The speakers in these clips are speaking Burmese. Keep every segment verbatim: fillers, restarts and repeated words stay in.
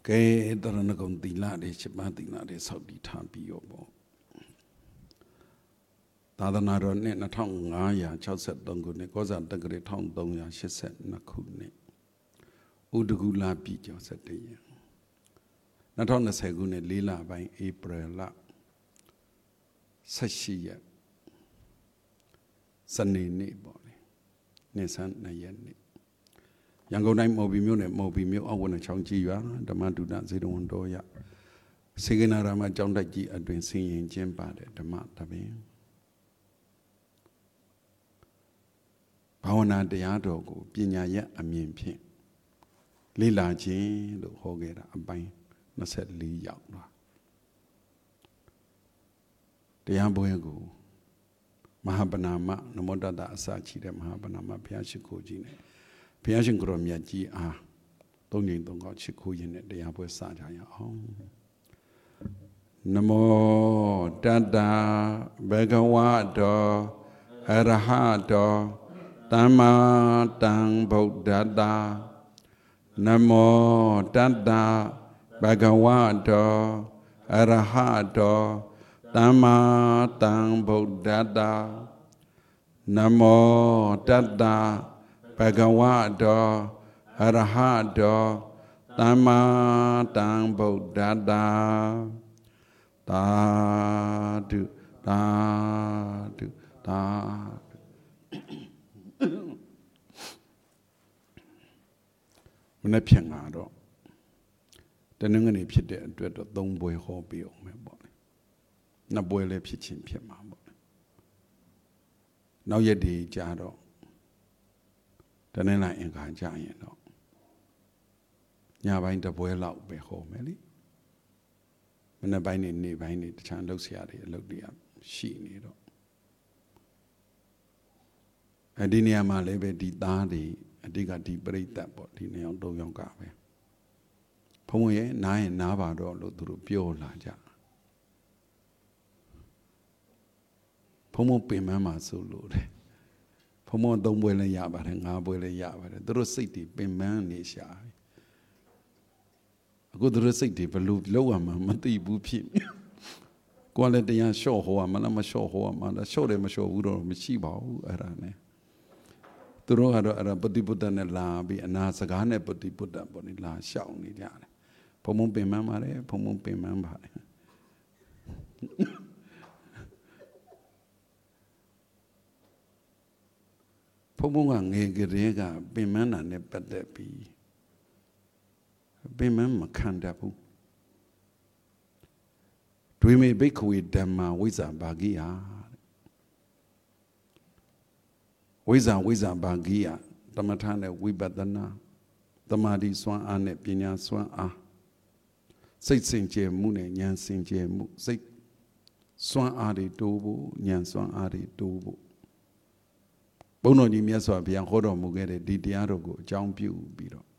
kể đó là nó còn tỷ lệ để chụp ba tỷ lệ để sau đi tham biếu bộ ta đã nói rồi nè nó thông ngã ya cháu sẽ đồng của nè có rằng tất cả để thông đồng ya sẽ sẽ nó khu nè u được la bị cháu sẽ đi nó thông là sẽ của nè lý là bài April là sashi ya sunny nè bộ nè nè san này ya nè yang cầu này màu bì miêu này màu bì miêu ông này trong chi vậy đó mà tụi nó sẽ đồng đô ya sẽ cái nào mà trong đại chỉ ở bên sinh hiện trên ba để đó mà ta biết bao nhiêu đại gia đồ của bên nhà ya ở miền phía lý là chỉ được hỗ trợ là ở bên nó sẽ lý giải đó đại gia bồi của Mahabanama Namo Tassa Sachi de Mahabanama Pyashikoji này Pyashin Kromyaji à Tông Nhiên Tông Có Chikhu Yin này đại gia bồi sa ra ya ông Namo Tassa Bhagavato Arahato Tamma Tang Buddhata Namo Tassa Bhagavato Arahato Tamma Tang Buddhata Namo Tassa Bhagavato Arahato Tamma Tang Buddhata Ta du ta du ta mình nói phiền ngã đó,แต่นึกอันนี้ผิดเด็ดด้วยตัวตรงบวยหอบเบี้ยวไม่บอกเลยนับบวยเลยผิดชินผิดมาบอกเลยน้องยดีจ้าดอกแต่ในไหนเองการจ้าอย่างดอกยาใบตะบวยเหล่าไปหอบไหมลิมันในใบนี้นี่ใบนี้ฉันเลิกเสียดีเลิกดีอ่ะชี้นี่ดอกไอ้ที่เนี่ยมาเลยไปดีตาดีอดีกดีปริตะบอกที่เนี่ยองตัวยังกาไปพงเอ๋นายนาบาดอลุตุรุเปียวลาจ้ะพงมงเป็นแม่มาสู้รู้เลยพงมงต้องบวยเลยยาบาดงาบวยเลยยาบาดตุรุสิติเป็นแม่นี่ชากูตุรุสิติบลูโลวามันมันตีบุพิกว่าเลยแต่ยังโชว์หัวมันแล้วมาโชว์หัวมันแล้วโชว์เลยมาโชว์อุดรไม่ชี้บ่าวอะไรเนี่ยตุรุอะไรอะไรปฏิปุตตะเนี่ยลาบีอนาสกาเนี่ยปฏิปุตตะบนี่ลาเช่านี่จ้ะพงมงเป็นแม่มาเลยพงมงเป็นแม่มาเลยพงมงว่าเงยกเรียกเป็นแม่น่ะเนี่ยปัดเดปีเป็นแม่มาขันดาบุด้วยไม่ไปคุยธรรมะวิสาบากิยาวิสาวิสาบากิยาธรรมทานเนี่ยวิปัสสนาธรรมะดีสวงอาเนี่ยปัญญาสวงอาစိတ်စင်ကြယ်မှုနဲ့ဉာဏ်စင်ကြယ်မှုစိတ်စွမ်းအားတွေတိုးဖို့ဉာဏ်စွမ်းအားတွေတိုးဖို့ဘုန်းတော်ကြီးမြတ်စွာဘုရားဟောတော်မူခဲ့တဲ့ဒီတရားတော်ကိုအကြောင်းပြုပြီးတော့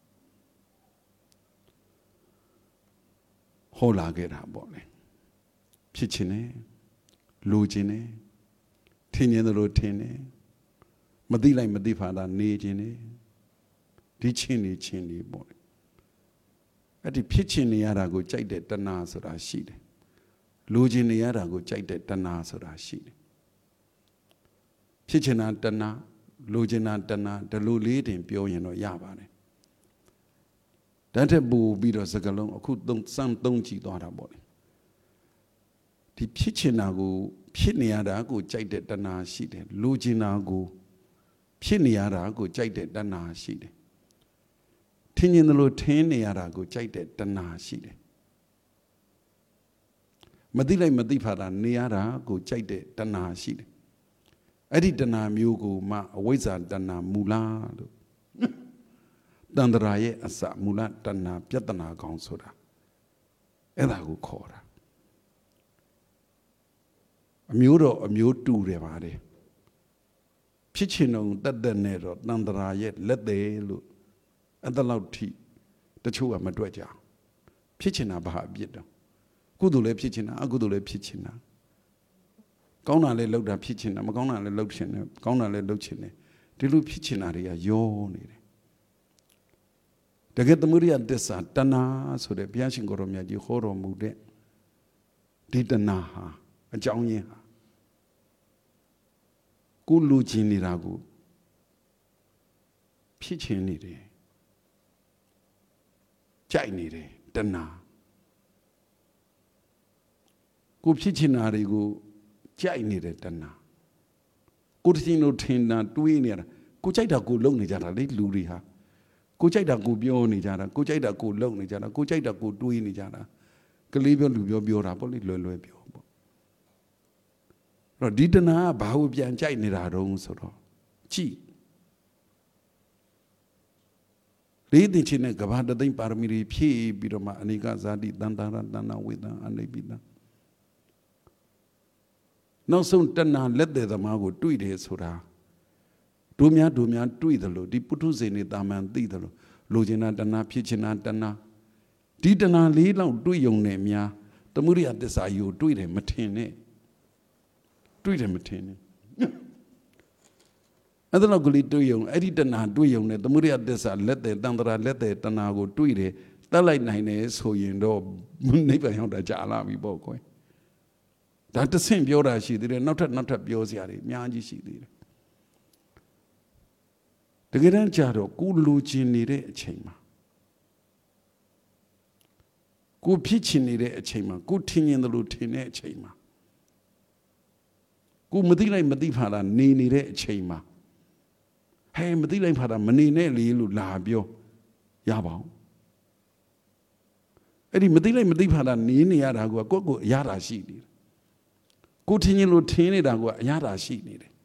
ဟောလာခဲ့တာပေါ့လေဖြစ်ခြင်းနဲ့လိုခြင်းနဲ့ထင်ခြင်းတို့ထင်တယ်မသိလိုက်မသိဖာတာနေခြင်းနဲ့ဒီချင်းနေချင်းနေပေါ့လေအဲ့ဒီဖြစ်ခြင်းနေရတာကိုကြိုက်တဲ့တဏှာဆိုတာရှိတယ်လိုချင်နေရတာကိုကြိုက်တဲ့တဏှာဆိုတာရှိတယ်ဖြစ်ခြင်းနာတဏှာလိုချင်နာတဏှာဒီလိုလေးတင်ပြောရင်တော့ရပါတယ်တန်းတဲ့ပူပြီးတော့စကလုံးအခုသုံးစမ်းသုံးကြည့်သွားတာပေါ့လေဒီဖြစ်ခြင်းနာကိုဖြစ်နေရတာကိုကြိုက်တဲ့တဏှာရှိတယ်လိုချင်နာကိုဖြစ်နေရတာကိုကြိုက်တဲ့တဏှာရှိတယ်ထင်းရင်တို့ထင်းနေရတာကိုကြိုက်တဲ့တဏှာရှိတယ်မသိလိုက်မသိဖာတာနေရတာကိုကြိုက်တဲ့တဏှာရှိတယ်အဲ့ဒီတဏှာမျိုးကိုမှအဝိဇ္ဇာတဏှာမူလလို့တန္တရာရဲ့အစမူလတဏှာပြဿနာကောင်ဆိုတာအဲ့ဒါကိုခေါ်တာအမျိုးတော့အမျိုးတူတယ်ပါတယ်ဖြစ်ချင်တော့တတ်တဲ့နဲ့တော့တန္တရာရဲ့လက်သေးလို့အဲ့ဒါလောက်ထိတချို့ကမတွေ့ကြဖြစ်ချင်တာဘာအပြစ်တော့ကုသိုလ်လည်းဖြစ်ချင်တာအကုသိုလ်လည်းဖြစ်ချင်တာကောင်းတာလည်းလုပ်တာဖြစ်ချင်တာမကောင်းတာလည်းလုပ်ချင်တယ်ကောင်းတာလည်းလုပ်ချင်တယ်ဒီလိုဖြစ်ချင်တာတွေကယောနေတယ်တကယ်သမုဒိယသစ္စာတဏှာဆိုတဲ့ဘုရားရှင်ကိုရောမြတ်ကြီးဟောတော်မူတဲ့ဒီတဏှာဟာအကြောင်းရင်းဟာကိုလူချင်းနေတာကိုဖြစ်ချင်နေတယ်ကြိုက်နေတယ်တဏှာကိုဖြစ်ချင်တာတွေကိုကြိုက်နေတဲ့တဏှာကိုတစ်ချိန်လို့ထင်တာတွေးနေရတာကိုကြိုက်တာကိုလုံနေကြတာလေလူတွေဟာကိုကြိုက်တာကိုပြောနေကြတာကိုကြိုက်တာကိုလုံနေကြတာကိုကြိုက်တာကိုတွေးနေကြတာကလေးပြောလူပြောပြောတာပေါ့လေလွယ်လွယ်ပြောပေါ့အဲ့တော့ဒီတဏှာကဘာကိုပြန်ကြိုက်နေတာတုံးဆိုတော့ကြည့်လေးသိချင်းနဲ့ကဘာတသိမ့်ပါရမီတွေဖြည့်ပြီးတော့မှအနိကဇာတိတန်တာရတဏဝေဒံအနိပိတံနောက်ဆုံးတဏှာလက်တဲ့သမားကိုတွေ့တယ်ဆိုတာတို့များတို့များတွေ့တယ်လို့ဒီပုထုဇဉ်တွေတာမန်သိတယ်လို့လိုချင်တာတဏှာဖြစ်ချင်တာတဏှာဒီတဏှာလေးလောက်တွေ့ယုံနေများသမုဒိယသစ္စာကြီးကိုတွေ့တယ်မထင်နဲ့တွေ့တယ်မထင်နဲ့အဲ့ဒါတော့ကလေးတွေ့ယုံအဲ့ဒီတဏှာတွေ့ယုံနဲ့သမုဒိယသစ္စာလက်တဲ့တန်တရာလက်တဲ့တဏှာကိုတွေ့တယ်တတ်လိုက်နိုင်တယ်ဆိုရင်တော့နိဗ္ဗာန်ရောက်တာကြာလာပြီပေါ့ကွယ်ဒါတဆင့်ပြောတာရှိသေးတယ်နောက်ထပ်နောက်ထပ်ပြောစရာတွေအများကြီးရှိသေးတယ်တကယ်တမ်းကြတော့ကိုလူချင်းနေတဲ့အချိန်မှာကိုဖြစ်ချင်နေတဲ့အချိန်မှာကိုထင်ရင်တယ်လို့ထင်တဲ့အချိန်မှာကိုမသိလိုက်မသိဖာတာနေနေတဲ့အချိန်မှာဟဲ့မသိလိုက်ဖာတာမနေနဲ့လေလို့လာပြောရပါအောင်အဲ့ဒီမသိလိုက်မသိဖာတာနေနေရတာကကိုယ့်ကိုအရသာရှိနေတယ်ကိုထင်ရင်လို့ထင်နေတာကအရသာရှိနေတယ်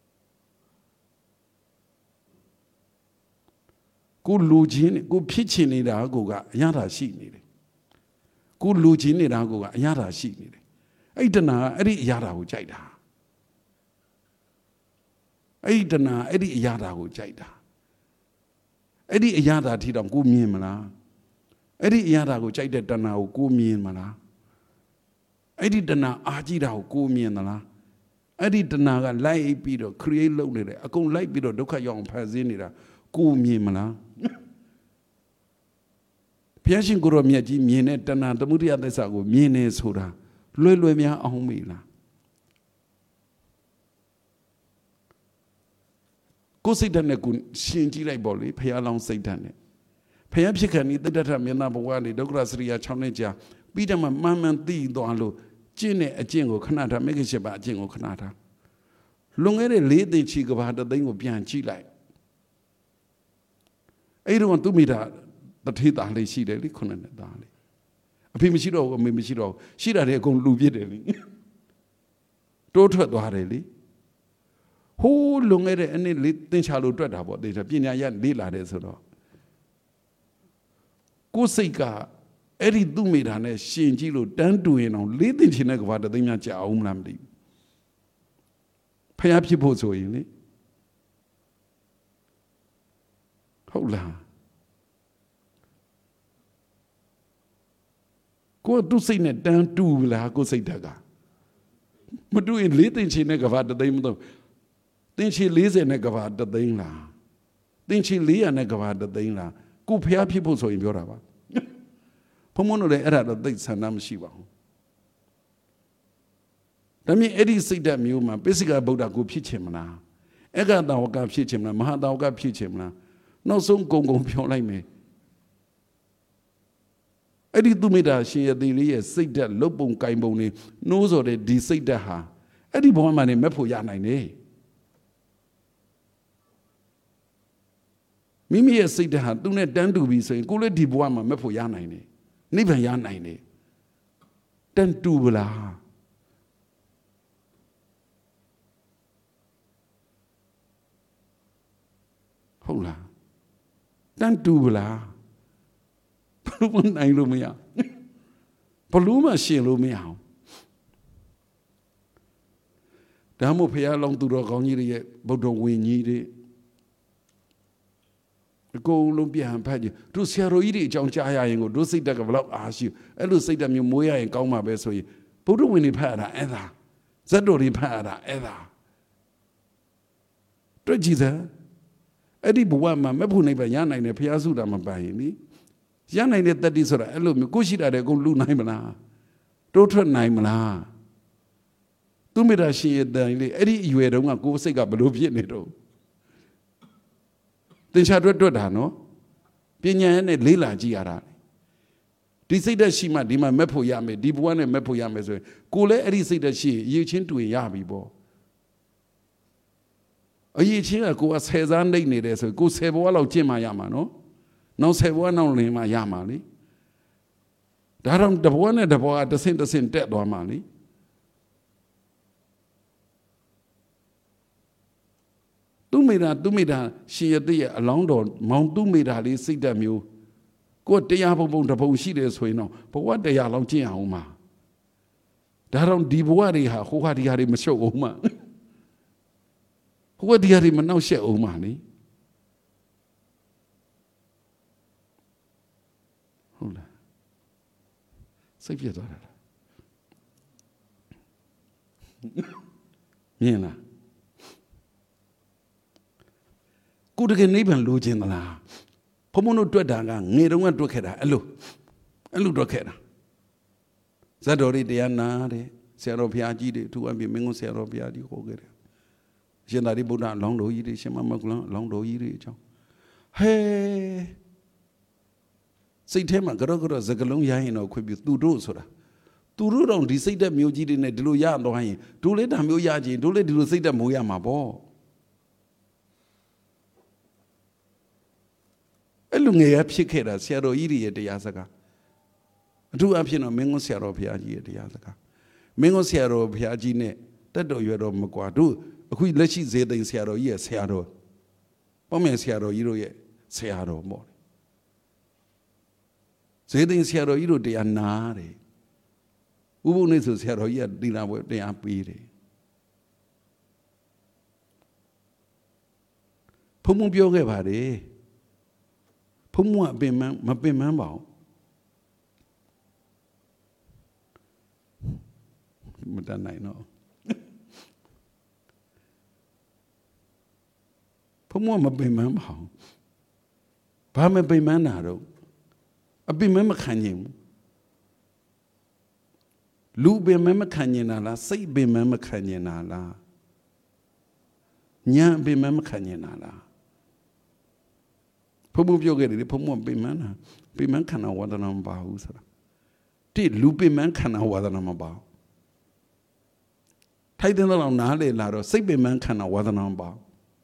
ကိုလူချင်းကိုဖြစ်ချင်နေတာကိုကအရသာရှိနေတယ်ကိုလူချင်းနေတာကိုကအရသာရှိနေတယ်အဲ့ဒီတဏှာအဲ့ဒီအရသာကိုကြိုက်တာအဲ့ဒီတဏှာအဲ့ဒီအရသာကိုကြိုက်တာအဲ့ဒီအရသာထီတောင်ကိုမြင်မလားအဲ့ဒီအရသာကိုကြိုက်တဲ့တဏှာကိုကိုမြင်မလားအဲ့ဒီတဏှာအာကြည့်တာကိုကိုမြင်သလားအဲ့ဒီတဏှာကလိုက်ပြီးတော့ create လုပ်နေတယ်အကုန်လိုက်ပြီးတော့ဒုက္ခရောက်အောင်ဖန်ဆင်းနေတာကိုမြင်မလားဘုရားရှင်ကိုရောမြတ်ကြီးမြင်တဲ့တဏှာသမုဒိယသစ္စာကိုမြင်နေဆိုတာလွယ်လွယ်များအောင်မေးလားကိုစိတ်ဓာတ်နဲ့ကိုရှင်ကြည့်လိုက်ပေါ့လေဘုရားလောင်းစိတ်ဓာတ်နဲ့ဘုရားဖြစ်ခံဒီတတ္တထမျက်နှာဘဝနေဒုက္ခစရိယာ၆နှစ်ကြာပြီးတော့မှမှန်မှန်သိသွားလို့ကျင့်တဲ့အကျင့်ကိုခဏထားမိခင်ရှိပါအကျင့်ကိုခဏထားလွန်ခဲ့တဲ့လေးသိချီကဘာတသိန်းကိုပြန်ကြည့်လိုက်အဲ့တော့သူမိတာတထေးသားလေးရှိတယ်လေခုနှစ်နှစ်သားလေးအဖေမရှိတော့ဘူးအမေမရှိတော့ဘူးရှိတာတွေအကုန်လူပြစ်တယ်လေတိုးထွက်သွားတယ်လေဟိုးလွန်ခဲ့တဲ့အနည်းလေးသင်္ချာလို့တွက်တာပေါ့တေချာပညာရလေးလာတယ်ဆိုတော့ကိုယ်စိတ်ကအဲ့ဒီသူ့မိတာနဲ့ရှင်ကြည့်လို့တန်းတူရင်တော့လေးသိချင်တဲ့ကဘာတသိန်းများကြာအောင်မလားမသိဘူးဖျားဖြစ်ဖို့ဆိုရင်လေဟုတ်လားကိုယ်သူ့စိတ်နဲ့တန်းတူလားကိုယ်စိတ်တက်ကမတူရင်လေးသိချင်တဲ့ကဘာတသိန်းမတော့သင်္ချီ၄၀နဲ့ကဘာတသိန်းလားသင်္ချီ၄၀၀နဲ့ကဘာတသိန်းလားကိုဖျားဖြစ်ဖို့ဆိုရင်ပြောတာပါဘုံမတို့လည်းအဲ့ဒါတော့သိဆန္ဒမရှိပါဘူးဒါမြင်အဲ့ဒီစိတ်ဓာတ်မျိုးမှာပိစိကဗုဒ္ဓကိုဖြစ်ချင်မလားအက္ခတာဝကဖြစ်ချင်မလားမဟာတာဝကဖြစ်ချင်မလားနောက်ဆုံးဂုံဂုံပြောလိုက်မယ်အဲ့ဒီသူမိတာရှင်ရသေးလေးရဲ့စိတ်ဓာတ်လုတ်ပုံကင်ပုံနေနှိုးစော်တဲ့ဒီစိတ်ဓာတ်ဟာအဲ့ဒီဘဝမှာနေမဲ့ဖို့ရနိုင်တယ်မိမိရဲ့စိတ်ဓာတ်ဟာသူနဲ့တန်းတူပြီဆိုရင်ကိုလည်းဒီဘဝမှာမဲ့ဖို့ရနိုင်တယ်နိဗ္ဗာန်ရနိုင်တယ်တန်းတူဗလားဟုတ်လားတန်းတူဗလားဘလို့မနိုင်လို့မရဘလို့မှရှင်လို့မရအောင်ဒါမှမဟုတ်ဘုရားလောင်းသူတော်ကောင်းကြီးတွေရဲ့ဗုဒ္ဓဝိညာဉ်တွေအကုန်လုံးပြန်ဖတ်ကြည့်တို့ဆရာတော်ကြီးတွေအကြောင်းကြားရရင်ကိုတို့စိတ်တက်ကဘလောက်အားရှိအဲ့လိုစိတ်တက်မျိုးမွေးရရင်ကောင်းမှာပဲဆိုရင်ဗုဒ္ဓဝင်တွေဖတ်ရတာအဲ့ဒါဇတ်တော်တွေဖတ်ရတာအဲ့ဒါတွေ့ကြည့်စမ်း Edi buwa ma me phun ba ya nai ne phaya su da ma ba yin ni ya nai ne tatti so da ai lo ko shi da de ko lu nai ma la to thwat nai ma la tu me da shin ye dan le edi yue dong ka ko siat ka ba lo phit ne to tin sha twat twat da no pnya ne le la ji ya daဒီစိတ်ဓာတ်ရှိမှဒီမှာမက်ဖို့ရမယ်ဒီဘဝနဲ့မက်ဖို့ရမယ်ဆိုရင်ကိုလည်းအဲ့ဒီစိတ်ဓာတ်ရှိရေချင်းတူရင်ရပြီပေါ့အရေးချင်းကကိုကဆယ်စားနှိပ်နေတယ်ဆိုကိုဆယ်ဘဝလောက်ကျင့်မှရမှာနော်နောက်ဆယ်ဘဝနောက်လင်းမှရမှာလေဒါတော့တဘဝနဲ့တဘဝတစ်ဆင့်တစ်ဆင့်တက်သွားမှာလေသူမိတာသူမိတာရှင်ရတဲ့ရဲ့အလောင်းတော်မောင်သူမိတာလေးစိတ်ဓာတ်မျိုးကိုတရားပုံပုံတပုံရှိတယ်ဆိုရင်တော့ဘဝတရားလောက်ကျင့်အောင်မှာဒါတော့ဒီဘဝတွေဟာဟိုဟာဒီဟာတွေမရှုပ်အောင်မှာဟိုဟာဒီဟာတွေမနှောက်ယှက်အောင်မှာလေဟုတ်လားစိတ်ပြတ်သွားတာမြင်လားကိုတကယ်နိဗ္ဗာန်လိုချင်သလားဘုံဘုံတို့တွက်တာကငယ်တုန်းကတွက်ခဲ့တာအဲ့လိုအဲ့လိုတွက်ခဲ့တာဇတ်တော်တွေတရားနာတဲ့ဆရာတော်ဘုရားကြီးတွေသူအပြင်မင်းကုန်းဆရာတော်ဘုရားကြီးဟောခဲ့တယ်ရှင်သာရိပုတ္တအလောင်းတော်ကြီးတွေရှင်မမကုလအလောင်းတော်ကြီးတွေအကြောင်းဟဲစိတ်ထဲမှာကြော့ကြော့စကလုံးရရင်တော့ခွင့်ပြုသူတို့ဆိုတာသူတို့တော့ဒီစိတ်သက်မျိုးကြီးတွေနဲ့ဒီလိုရတော့ရင်တို့လည်းဒါမျိုးရခြင်းတို့လည်းဒီလိုစိတ်သက်မိုးရမှာပေါ့အဲ့လိုငယ်ရဖြစ်ခဲ့တာဆရာတော်ကြီးရဲ့တရားစကားအထူးအဖြစ်တော့မင်းကုန်းဆရာတော်ဘုရားကြီးရဲ့တရားစကားမင်းကုန်းဆရာတော်ဘုရားကြီးနဲ့တက်တော်ရွယ်တော်မကွာတို့အခုလက်ရှိဇေသိမ်ဆရာတော်ကြီးရဲ့ဆရာတော်ပေါ့မယ်ဆရာတော်ကြီးတို့ရဲ့ဆရာတော်ပေါ့ဇေသိမ်ဆရာတော်ကြီးတို့တရားနာတယ်ဥပုပ်နေဆိုဆရာတော်ကြီးကတိလာပွဲတရားပေးတယ်ဘုံဘုံပြောခဲ့ပါတယ်ဘုံဘုံအပင်မမပင်မပါဘူးမတတ်နိုင်တော့ဘုံဘုံမပင်မပါဘူးဘာမပင်မနာတော့အပင်မမခံရင်လူပင်မမခံရင်လားစိတ်ပင်မမခံရင်လားညာပင်မမခံရင်လားဘုံဘုံပြောခဲ့တယ်ဘုံဘုံပင်မနာပင်မခန္ဓာဝါဒနာမပါဘူးဆိုတာတိလူပင်မခန္ဓာဝါဒနာမပါဘူးထိုက်တဲ့လောက်နားလေလာတော့စိတ်ပင်မခန္ဓာဝါဒနာမပါဘူး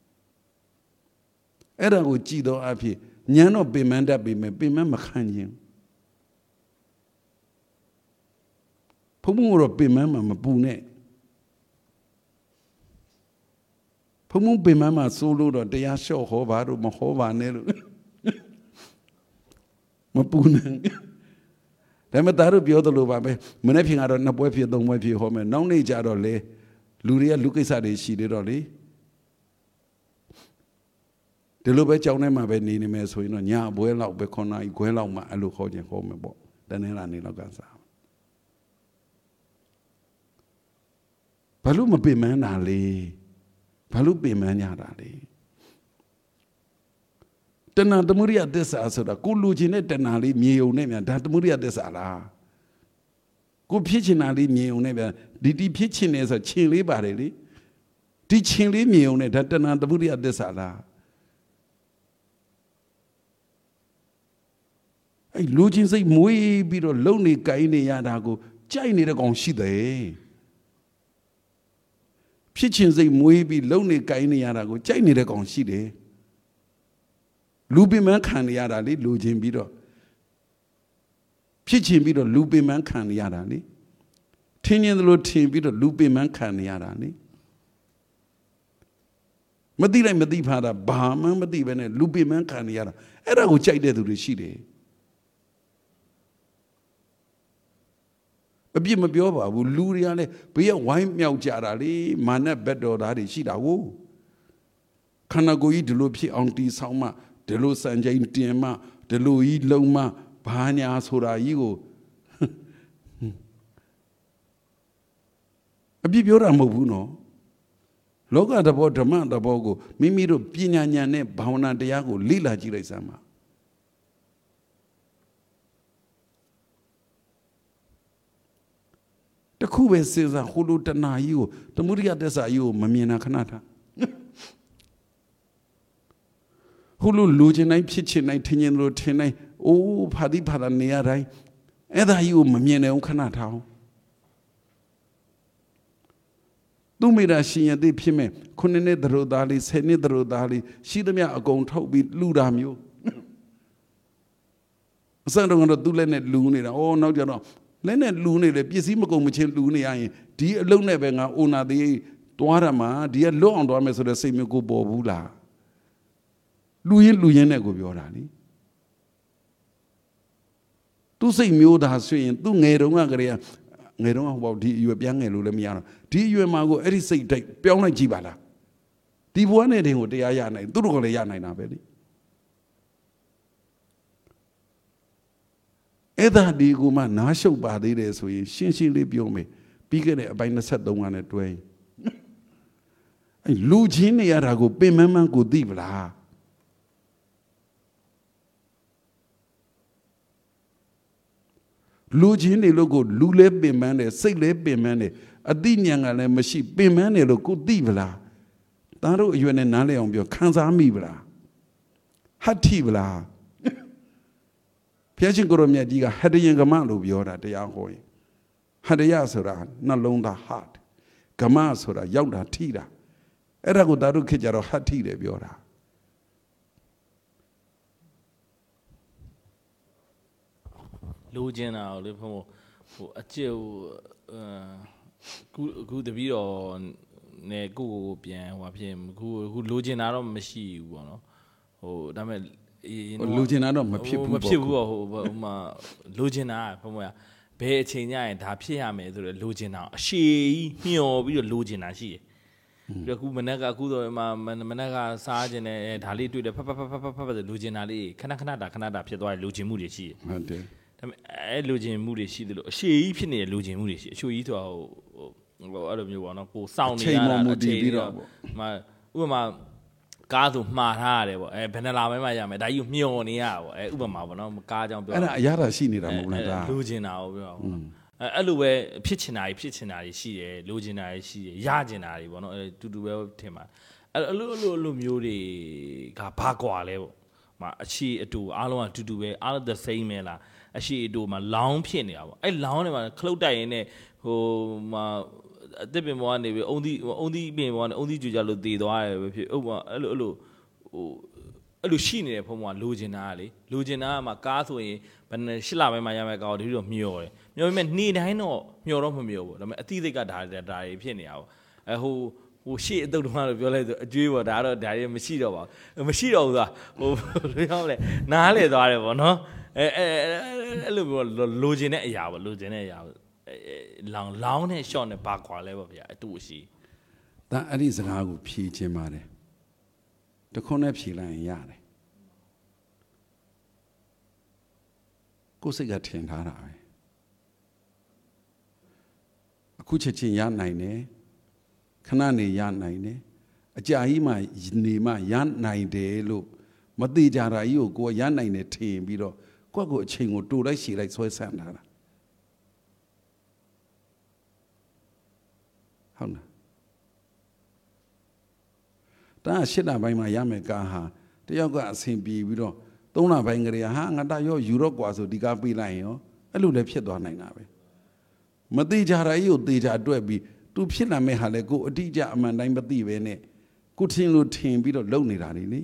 အဲ့ဒါကိုကြည်တော့အဖြစ်ဉာဏ်တော့ပင်မတတ်ပြီမဲ့ပင်မမခံရင်ဘုံဘုံတော့ပင်မမပူနဲ့ဘုံဘုံပင်မမှာစိုးလို့တော့တရားလျှော့ဟောပါတော့မဟောပါနဲ့လို့မပူနဲ့ဒါမှသာတို့ပြောသလိုပါပဲမနေ့ဖြင်ကတော့နှစ်ပွဲဖြစ်သုံးပွဲဖြစ်ဟောမယ်နောက်နေ့ကျတော့လေလူတွေကလူကိစ္စတွေရှိသေးတော့လေဒီလိုပဲကြောင်းထဲမှာပဲနေနေမယ်ဆိုရင်တော့ညပွဲလောက်ပဲခုနကခွဲလောက်မှအဲ့လိုခေါ်ခြင်းဟောမယ်ပေါ့တနေ့လာနေလောက်ကစားဘာလို့မပင်မန်းတာလဲဘာလို့ပင်မန်းကြတာလဲတဏှာသမုဒိယသစ္စာဆိုတာကိုလူချင်းတဲ့တဏှာလေးမြေုံနဲ့မြန်ဒါသမုဒိယသစ္စာလားကိုဖြစ်ချင်တာလေးမြေုံနဲ့မြန်ဒီဒီဖြစ်ချင်တယ်ဆိုချင်းလေးပါတယ်လေဒီချင်းလေးမြေုံနဲ့ဒါတဏှာသမုဒိယသစ္စာလားအဲ့လူချင်းစိတ်မွေးပြီးတော့လုံနေကိုင်းနေရတာကိုကြိုက်နေတဲ့ကောင်ရှိတယ်ဖြစ်ချင်းစိတ်မွေးပြီးလုံနေကိုင်းနေရတာကိုကြိုက်နေတဲ့ကောင်ရှိတယ်လူပင်မခံနေရတာလေလူချင်းပြီးတော့ဖြစ်ချင်းပြီးတော့လူပင်မခံနေရတာလေထင်းရင်တို့ထင်ပြီးတော့လူပင်မခံနေရတာလေမသိလိုက်မသိဖားတာဘာမှမသိပဲနဲ့လူပင်မခံနေရတာအဲ့ဒါကိုကြိုက်တဲ့သူတွေရှိတယ်အပြစ်မပြောပါဘူးလူတွေကလည်းဘေးကဝိုင်းမြောက်ကြတာလေမာနဘက်တော်သားတွေရှိတာကိုခန္ဓာကိုယ်ကြီးဒီလိုဖြစ်အောင်တီဆောင်မှဒီလိုစံချိန်တင်မှဒီလိုကြီးလုံးမှဘာညာဆိုတာကြီးကိုအပြစ်ပြောတာမဟုတ်ဘူးနော်ဟလောကတဘောဓမ္မတဘောကိုမိမိတို့ပညာဉာဏ်နဲ့ဘာဝနာတရားကိုလေ့လာကြည့်လိုက်စမ်းပါတခုပဲစဉ်းစားဟိုလိုတဏှာကြီးကိုသမုဒိယသစ္စာကြီးကိုမမြင်တာခဏထားဟိုလိုလူချင်းတိုင်းဖြစ်ချင်တိုင်းထင်ရင်လို့ထင်တိုင်းအိုးဖာတိဖာတာနေရတိုင်းအဲ့ဒါကြီးကိုမမြင်နိုင်အောင်ခဏထားအောင်သူမိတာရှင်ရသေးဖြစ်မဲ့ခုနှစ်နှစ်သရိုသားလေးဆယ်နှစ်သရိုသားလေးရှိသမျှအကုန်ထုတ်ပြီးလှူတာမျိုးအစတော့ကတော့သူ့လက်နဲ့လူနေတာအော်နောက်ကျတော့လက်နဲ့လူနေလေပစ္စည်းမကုန်မချင်းလူနေရရင်ဒီအလုံးနဲ့ပဲငါအိုနာသေးတွားရမှာဒီကလွတ်အောင်တွားမယ်ဆိုတဲ့စိတ်မျိုးကိုပေါ်ဘူးလားလူရင်းလူရင်းနဲ့ကိုပြောတာလေသူစိတ်မျိုးသားဆိုရင်သူငယ်တုန်းကကလေးကငယ်တုန်းကဟိုဒီအရွယ်ပြန်ငယ်လို့လည်းမရတော့ဒီအရွယ်မှာကိုအဲ့ဒီစိတ်တိုက်ပြောင်းလိုက်ကြည့်ပါလားဒီဘဝနဲ့တင်ကိုတရားရနိုင်သူတို့ကလည်းရနိုင်တာပဲလေအဲ့ဒါဒီကိုမှနားရှုပ်ပါသေးတယ်ဆိုရင်ရှင်းရှင်းလေးပြောမယ်ပြီးခဲ့တဲ့အပိုင်းยี่สิบสามကနဲ့တွဲအဲ့လူချင်းနေရတာကိုပင်မမှန်းကိုသိပလားလူချင်းနေလို့ကိုလူလဲပင်ပန်းတယ်စိတ်လဲပင်ပန်းတယ်အသိဉာဏ်ကလည်းမရှိပင်ပန်းတယ်လို့ကိုသိပလားသားတို့အရွယ်နဲ့နားလဲအောင်ပြောခံစားမိပလားဟတ်ထိပလားဘုရားရှင်ကိုရောမြတ်ကြီးကဟတယင်ကမလို့ပြောတာတရားဟောရင်ဟတယဆိုတာနှလုံးသား heart ကမဆိုတာရောက်တာထိတာအဲ့ဒါကိုသားတို့ခေတ်ကြတော့ဟတ်ထိတယ်ပြောတာလိုချင်တာလေဘုံဟိုအကျိုးအခုအခုတပည့်တော်နဲ့ကိုကိုပြန်ဟိုဖြစ်အခုအခုလိုချင်တာတော့မရှိဘူးပေါ့နော်ဟိုဒါပေမဲ့လိုချင်တာတော့မဖြစ်ဘူးမဖြစ်ဘူးပေါ့ဟိုဟိုမှာလိုချင်တာဘုံကဘယ်အချိန်ညရင်ဒါဖြစ်ရမယ်ဆိုတော့လိုချင်တာအရှိကြီးမျောပြီးတော့လိုချင်တာရှိတယ်ပြီးတော့အခုမနက်ကအခုတော့မှမနက်ကစားခြင်းနဲ့ဒါလေးတွေ့တယ်ဖတ်ဖတ်ဖတ်ဖတ်ဖတ်လိုချင်တာလေးခဏခဏတာခဏတာဖြစ်သွားတယ်လိုချင်မှုတွေရှိတယ်ဟုတ်တယ်ဒါပေမဲ့အဲလိုချင်မှုတွေရှိသလိုအရှိကြီးဖြစ်နေတဲ့လိုချင်မှုတွေရှိအချိုကြီးဆိုတော့ဟိုအဲ့လိုမျိုးပေါ့နော်ကိုစောင့်နေရတာအချိန်ပြီးတော့မှဥပမာကားဆိုမှားထားရတယ်ပေါ့အဲဘယ်နှလာမဲမှရမယ်ဒါကြီးမျောနေရတာပေါ့အဲဥပမာပေါ့နော်ကားကြောင့်ပြောအဲ့ဒါအရသာရှိနေတာမဟုတ်လားဒါလိုချင်တာကိုပြောအဲအဲ့လိုပဲဖြစ်ချင်တာကြီးဖြစ်ချင်တာကြီးရှိတယ်လိုချင်တာကြီးရှိတယ်ရချင်တာကြီးပေါ့နော်အဲတူတူပဲထင်ပါအဲ့လိုအဲ့လိုအဲ့လိုမျိုးတွေကဘာကွာလဲပေါ့မအချီအတူအားလုံးကတူတူပဲအားလုံး the same ပဲလားအရှိအတူမှာလောင်းဖြစ်နေတာပေါ့အဲ့လောင်းတွေမှာခလုတ်တိုက်ရင်းနဲ့ဟိုမှာအသစ်ပင်ပေါ်ကနေပြီးအုံသီးအုံသီးပင်ပေါ်ကနေအုံသီးကြွကြလို့တည်သွားတယ်ပဲဖြစ်ဥပမာအဲ့လိုအဲ့လိုဟိုအဲ့လိုရှိနေတယ်ဖုံးကလိုချင်တာကလေလိုချင်တာကမှကားဆိုရင်ဘယ်နဲ့ရှစ်လပိုင်းမှရမယ်ကောတတိတော့မျောတယ်မျောပေမဲ့နေတိုင်းတော့မျောတော့မမျောဘူးဒါပေမဲ့အသီးစိတ်ကဒါဒါတွေဖြစ်နေတာပေါ့အဲဟိုဟိုရှေ့အတုတ်တုံးကတော့ပြောလိုက်ဆိုအကျွေးပေါ့ဒါတော့ဒါတွေမရှိတော့ပါဘူးမရှိတော့ဘူးဆိုတာဟိုဘယ်လိုလဲနားလေသွားတယ်ပေါ့နော်အဲအဲအဲ့လိုမျိုးလိုချင်တဲ့အရာပေါ့လိုချင်တဲ့အရာလောင်လောင်းနဲ့ short နဲ့ဘာကွာလဲပေါ့ဗျာအတူရှိဒါအဲ့ဒီစကားကိုဖြေခြင်းပါတယ်တခွန်းနဲ့ဖြေလိုက်ရင်ရတယ်ကိုယ်စိတ်ကထင်ထားတာပဲအခုချက်ချင်းရနိုင်တယ်ခဏနေရနိုင်တယ်အကြာကြီးမှနေမှရနိုင်တယ်လို့မသိကြတာကြီးကိုကိုယ်ရနိုင်တယ်ထင်ပြီးတော့ကိုယ့်ကိုအချိန်ကိုတိုးလိုက်ရှည်လိုက်ဆွဲဆန့်ထားတာဟုတ်လားဒါရှစ်လပိုင်းမှာရမယ်ကားဟာတယောက်ကအဆင်ပြေပြီးတော့သုံးလပိုင်းကလေးဟာငါတရောယူတော့กว่าဆိုဒီကားပြေးလိုက်ရင်ရောအဲ့လိုလည်းဖြစ်သွားနိုင်တာပဲမသိကြတာကြီးကိုသိကြတွက်ပြီးသူဖြစ်လာမဲ့ဟာလေကိုအတိအကျအမှန်တိုင်းမသိပဲနဲ့ကိုထင်လို့ထင်ပြီးတော့လုံနေတာလေလေ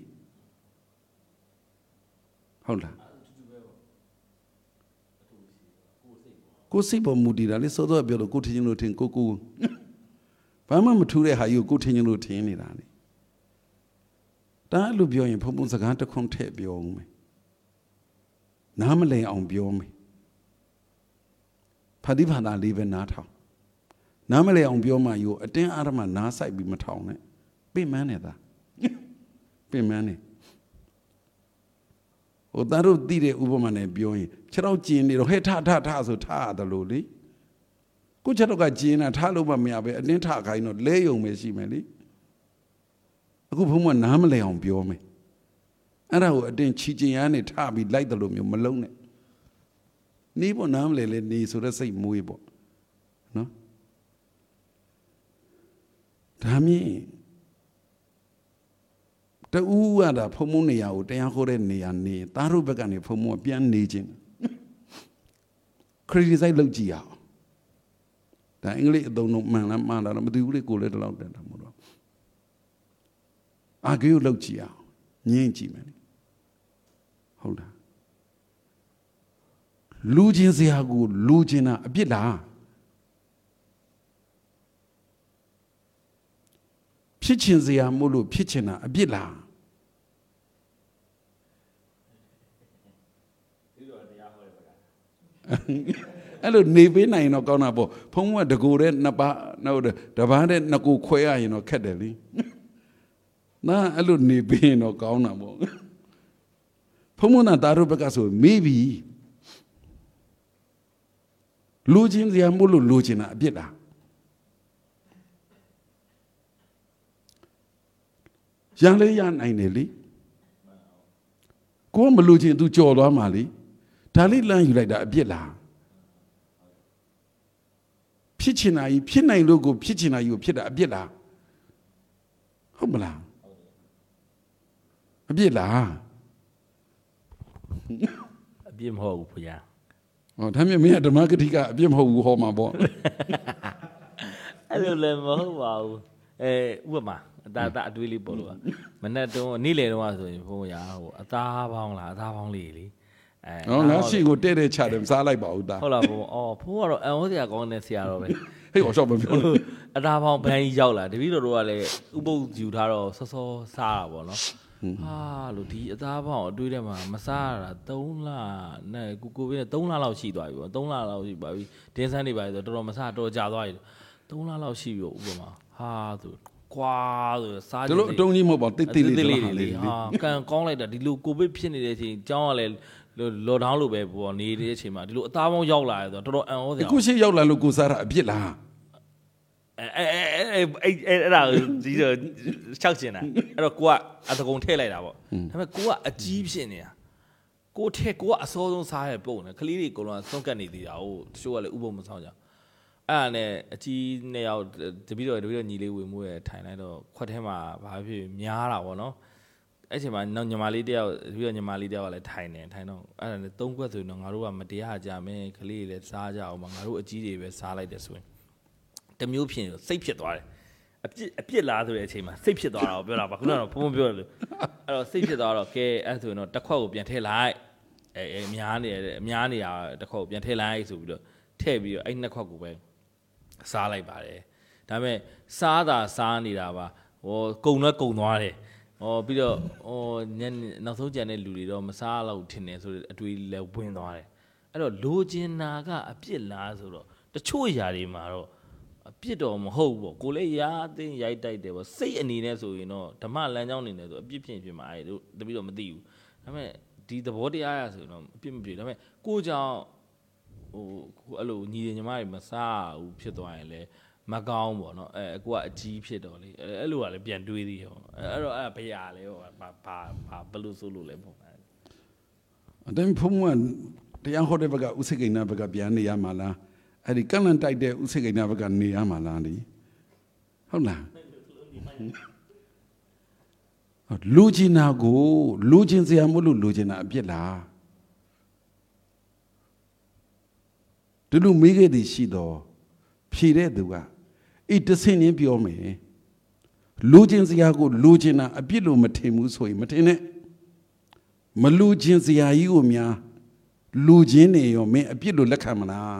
ဟုတ်လားကိုစိတ်ပေါ်မူတည်တာလေစောစောပြောလို့ကိုထင်လို့ထင်ကိုကိုဘာမှမထူးတဲ့ဟာကြီးကိုကိုထင်လို့ထင်နေတာလေဒါအဲ့လိုပြောရင်ဘုံဘုံစကားတစ်ခွန်းထည့်ပြောအောင်မယ်နားမလည်အောင်ပြောမယ်ဖာတိဖာသာလေးပဲနားထောင်နားမလည်အောင်ပြောမှယူအတင်းအာရမနားဆိုင်ပြီးမထောင်နဲ့ပြင်းမန်းနေတာပြင်းမန်းနေဟိုသားတို့သိတဲ့ဥပမာနဲ့ပြောရင်ခြေတော့ကျင်နေတော့ဟဲ့ထထထဆိုထရတယ်လို့လေကိုခြေတော့ကကျင်တာထလို့မှမရပဲအတင်းထခိုင်းတော့လဲယုံပဲရှိမယ်လေအခုဘုံမနားမလဲအောင်ပြောမယ်အဲ့ဒါကိုအတင်းချီချင်ရနဲ့ထပြီးလိုက်တယ်လို့မျိုးမလုံးနဲ့နေပေါ့နားမလဲလေနေဆိုတဲ့စိတ်မွေးပေါ့နော်ဒါမြင်တူရတာဖုံမုံနေရာကိုတရားခေါ်တဲ့နေရာနေသားတို့ဘက်ကနေဖုံမုံကပြန်နေခြင်းခရီးဆိုင်လောက်ကြည့်အောင်ဒါအင်္ဂလိပ်အသုံးလုံးမှန်လားမှန်လားမသိဘူးလေကိုလည်းတလောက်တက်တာမဟုတ်တော့အာဂေကိုလောက်ကြည့်အောင်ညင်းကြည့်မယ်ဟုတ်လားလူချင်းစရာကိုလူချင်းတာအပြစ်လားဖြစ်ချင်စရာမို့လို့ဖြစ်ချင်တာအပြစ်လားအဲ့လိုနေပေးနိုင်တော့ကောင်းတာပေါ့ဖုံးကတကူတဲ့နှစ်ပါးနောက်တပားတဲ့နှစ်ကူခွဲရရင်တော့ခက်တယ်လေနာအဲ့လိုနေပေးရင်တော့ကောင်းတာပေါ့ဖုံးမနာတာတို့ဘက်ကဆိုမေးပြီလူချင်းစရာမို့လို့လူချင်းတာအပြစ်လားရလဲရနိုင်တယ်လေကိုမလူချင်း तू ကြော်သွားမှာလေဒါလေးလမ်းယူလိုက်တာအပြစ်လားဖြစ်ချင်တာကြီးဖြစ်နိုင်လို့ကိုဖြစ်ချင်တာကြီးကိုဖြစ်တာအပြစ်လားဟုတ်မလားအပြစ်လားအပြစ်မဟုတ်ဘူးဖွာဟောဒါမြင်မင်းဓမ္မဂတိကအပြစ်မဟုတ်ဘူးဟောမှာပေါ့အဲ့လိုလည်းမဟုတ်ပါဘူးအဲဥပမာအသားအတွေးလေးပေါ်လို့မနဲ့တုံးနေ့လေတုံးဆိုရင်ဘုံရဟိုအသားပေါင်းလားအသားပေါင်းလေးလေအဲဟောငါရှိကိုတဲ့တဲ့ချတယ်စားလိုက်ပါဦးသားဟုတ်လားဘုံအော်ဘုံကတော့အံဟောစရာကောင်းတဲ့ဆရာတော်ပဲဟေ့ဟောရှော့မပြောလို့အသားပေါင်းဘန်းကြီးရောက်လာတပည့်တော်တို့ကလည်းဥပုပ်ယူထားတော့စောစောစားတာပေါ့နော်ဟာလို့ဒီအသားပေါင်းအတွေးထဲမှာမစားရတာသုံးလနဲ့ကိုကိုပဲသုံးလလောက်ရှိသွားပြီပေါ့သုံးလလောက်ရှိပါပြီတင်းဆန်းနေပါပြီဆိုတော့တော်တော်မစားတော်ကြာသွားပြီသုံးလလောက်ရှိပြီဥပမာဟာဆိုကွာဆိုစားကြည့်တယ်ဒီလိုအတုံးကြီးမဟုတ်ပါတိတ်တိတ်လေးလေးလေးဟာကန်ကောင်းလိုက်တာဒီလိုကိုဗစ်ဖြစ်နေတဲ့အချိန်ကျောင်းကလည်းလော်ဒေါင်းလိုပဲပေါ့နေတဲ့အချိန်မှာဒီလိုအသားပေါင်းရောက်လာတယ်ဆိုတော့တော်တော်အံ့ဩစရာအခုရှိရောက်လာလို့ကိုစားတာအပြစ်လားအဲအဲအဲအဲအဲ့ဒါဒီတော့ချောက်ကျင်တာအဲ့တော့ကိုကအတကုံထည့်လိုက်တာပေါ့ဒါပေမဲ့ကိုကအကြီးဖြစ်နေတာကိုထည့်ကိုကအစောဆုံးစားရပုံနဲ့ကလေးတွေအကုန်လုံးစွန့်ကတ်နေသေးတာဟုတ်တချို့ကလည်းဥပုံမဆောင်ကြအဲ့ဒါနဲ့အကြီးနှစ်ယောက်တပည့်တော်တပည့်တော်ညီလေးဝင်မှုရထိုင်လိုက်တော့ခွက်ထဲမှာဘာဖြစ်များတာပေါ့နော်အဲ့ချိန်မှာနောက်ညီမလေးတယောက်တပည့်တော်ညီမလေးတယောက်ကလည်းထိုင်နေထိုင်တော့အဲ့ဒါနဲ့သုံးခွက်ဆိုရင်တော့ငါတို့ကမတရားကြမယ်ကလေးတွေလည်းစားကြအောင်ပါငါတို့အကြီးတွေပဲစားလိုက်တယ်ဆိုရင်တမျိုးဖြစ်စိတ်ဖြစ်သွားတယ်အပြစ်အပြစ်လားဆိုတဲ့အချိန်မှာစိတ်ဖြစ်သွားတာကိုပြောတာပါခုနကတော့ဘုံဘုံပြောတယ်လို့အဲ့တော့စိတ်ဖြစ်သွားတော့ကဲအဲ့ဆိုရင်တော့တစ်ခွက်ကိုပြန်ထည့်လိုက်အဲအများနေအများနေတာတစ်ခွက်ကိုပြန်ထည့်လိုက်ဆိုပြီးတော့ထည့်ပြီးတော့အဲ့နှစ်ခွက်ကိုပဲစားလိုက်ပါတယ်ဒါပေမဲ့စားတာစားနေတာပါဟောကုံတော့ကုံသွားတယ်ဟောပြီးတော့ဟောညနောက်ဆုံးကြံတဲ့လူတွေတော့မစားတော့ထင်တယ်ဆိုတဲ့အတွေးလည်းဝင်သွားတယ်အဲ့တော့လိုချင်တာကအပြစ်လားဆိုတော့တချို့ຢာတွေမှာတော့အပြစ်တော့မဟုတ်ဘူးပေါ့ကိုလည်းရာအသိရိုက်တိုက်တယ်ပေါ့စိတ်အနေနဲ့ဆိုရင်တော့ဓမ္မလမ်းကြောင်းနေတယ်ဆိုအပြစ်ဖြစ်ဖြစ်မှာအဲ့တို့တပည့်တော့မသိဘူးဒါပေမဲ့ဒီသဘောတရားရဆိုရင်တော့အပြစ်မဖြစ်ဒါပေမဲ့ကိုကြောင့်ဟိုအဲ့လိုညီညီမတွေမစားဘူးဖြစ်သွားရင်လည်းမကောင်းပေါ့နော်အဲကိုကအကြီးဖြစ်တော့လေအဲ့လိုကလည်းပြန်တွေးသေးရောအဲ့တော့အဲ့ဘယ်ရလဲဟောဘာဘာဘာဘလို့ဆိုလို့လဲပေါ့အတိုင်းဖုံးကတရားဟောတဲ့ဘက်ကဥစိကိဏဘက်ကပြန်နေရမှာလားအဲ့ဒီကန့်လန့်တိုက်တဲ့ဥစိကိဏဘက်ကနေရမှာလားလေဟုတ်လားလူချင်းနာကိုလူချင်းစရာမလို့လူချင်းနာအပြစ်လားဒီလိုမိခဲ့သည်ရှိတော့ဖြေတဲ့သူကအေးတဆင်းချင်းပြောမယ်လူချင်းစရာကိုလူချင်းနာအပြစ်လို့မထင်ဘူးဆိုရင်မထင်နဲ့မလူချင်းစရာကြီးကိုများလူချင်းနေရောမင်းအပြစ်လို့လက်ခံမလား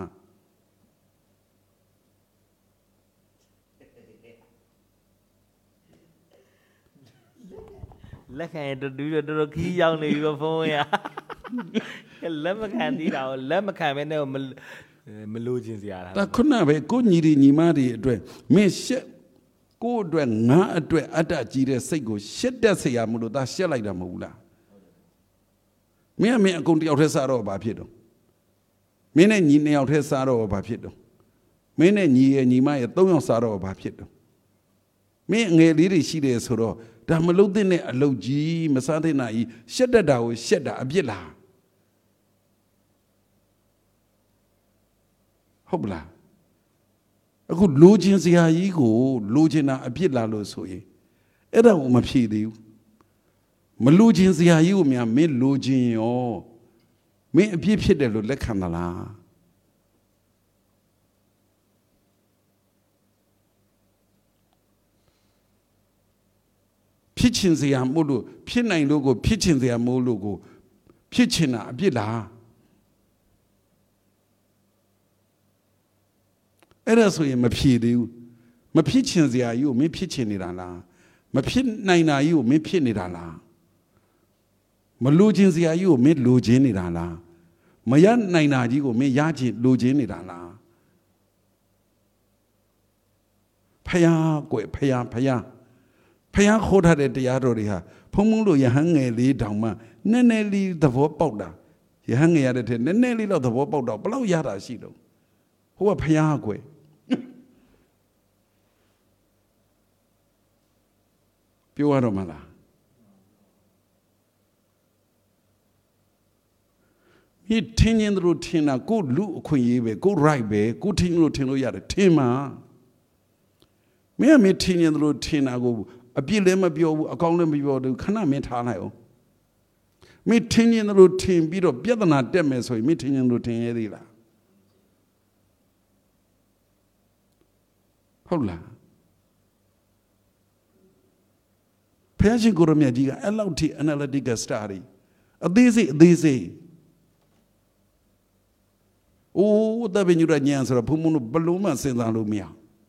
လက်ခံရတူတူတော်တော်ခီးရောက်နေပြီဖုန်းရလက်မခံသေးတာလက်မခံမဲနဲ့မမလို့ချင်းစရာလားဒါခုနပဲကိုညီတွေညီမတွေအတွက်မင်းရှက်ကိုအတွက်ငါအတွက်အတ္တကြီးတဲ့စိတ်ကိုရှက်တတ်เสียမလို့ဒါရှက်လိုက်တာမဟုတ်ဘူးလားမင်းကမင်းအကုန်တယောက်တည်းစားတော့ဘာဖြစ်တော့မင်းနဲ့ညီနှစ်ယောက်တည်းစားတော့ဘာဖြစ်တော့မင်းနဲ့ညီရဲ့ညီမရဲ့သုံးယောက်စားတော့ဘာဖြစ်တော့မင်းငယ်လေးတွေရှိတယ်ဆိုတော့ဒါမလုပ်တဲ့အလုပ်ကြီးမစားတဲ့နာကြီးရှက်တတ်တာကိုရှက်တာအပြစ်လားဟုတ်ပလားအခုလိုချင်စရာကြီးကိုလိုချင်တာအပြစ်လားလို့ဆိုရင်အဲ့ဒါကိုမဖြေသေးဘူးမလိုချင်စရာကြီးကိုများမင်းလိုချင်ရောမင်းအပြစ်ဖြစ်တယ်လို့လက်ခံသလားဖြစ်ချင်စရာမို့လို့ဖြစ်နိုင်လို့ကိုဖြစ်ချင်စရာမို့လို့ကိုဖြစ်ချင်တာအပြစ်လားအဲ့ဒါဆိုရင်မဖြေသေးဘူးမဖြစ်ချင်စရာကြီးကိုမင်းဖြစ်ချင်နေတာလားမဖြစ်နိုင်တာကြီးကိုမင်းဖြစ်နေတာလားမလိုချင်စရာကြီးကိုမင်းလိုချင်နေတာလားမရနိုင်တာကြီးကိုမင်းရချင်လိုချင်နေတာလားဖယားကွယ်ဖယားဖယားဖယားခေါ်ထားတဲ့တရားတော်တွေဟာဖုံဖုံလို့ယဟန်ငယ်လေးတောင်မှနည်းနည်းလေးသဘောပေါက်တာယဟန်ငယ်ရတဲ့ထက်နည်းနည်းလေးတော့သဘောပေါက်တော့ဘလောက်ရတာရှိတော့ဟိုကဖယားကွယ်ပြောရတော့မလားဒီထင်းရင်တို့ထင်းတာကိုလူအခွင့်ရေးပဲကို right ပဲကိုထင်းလို့ထင်းလို့ရတယ်ထင်းမှာမင်းကမင်းထင်းရင်တို့ထင်းတာကိုအပြစ်လည်းမပြောဘူးအကောင်းလည်းမပြောဘူးခဏမင်းထားလိုက်အောင်မင်းထင်းရင်တို့ထင်းပြီးတော့ပြဿနာတက်မယ်ဆိုရင်မင်းထင်းရင်တို့ထင်းရသေးလားဟုတ်လားဖျားရှင်ကိုရမြတ်ကြီးကအဲ့လောက်ထိ analytical study အသေးစိတ်အသေးစိတ်အိုးတပည့်ညူရညံဆိုတော့ဘုံဘုံတို့ဘလုံးမှစဉ်းစားလို့မရ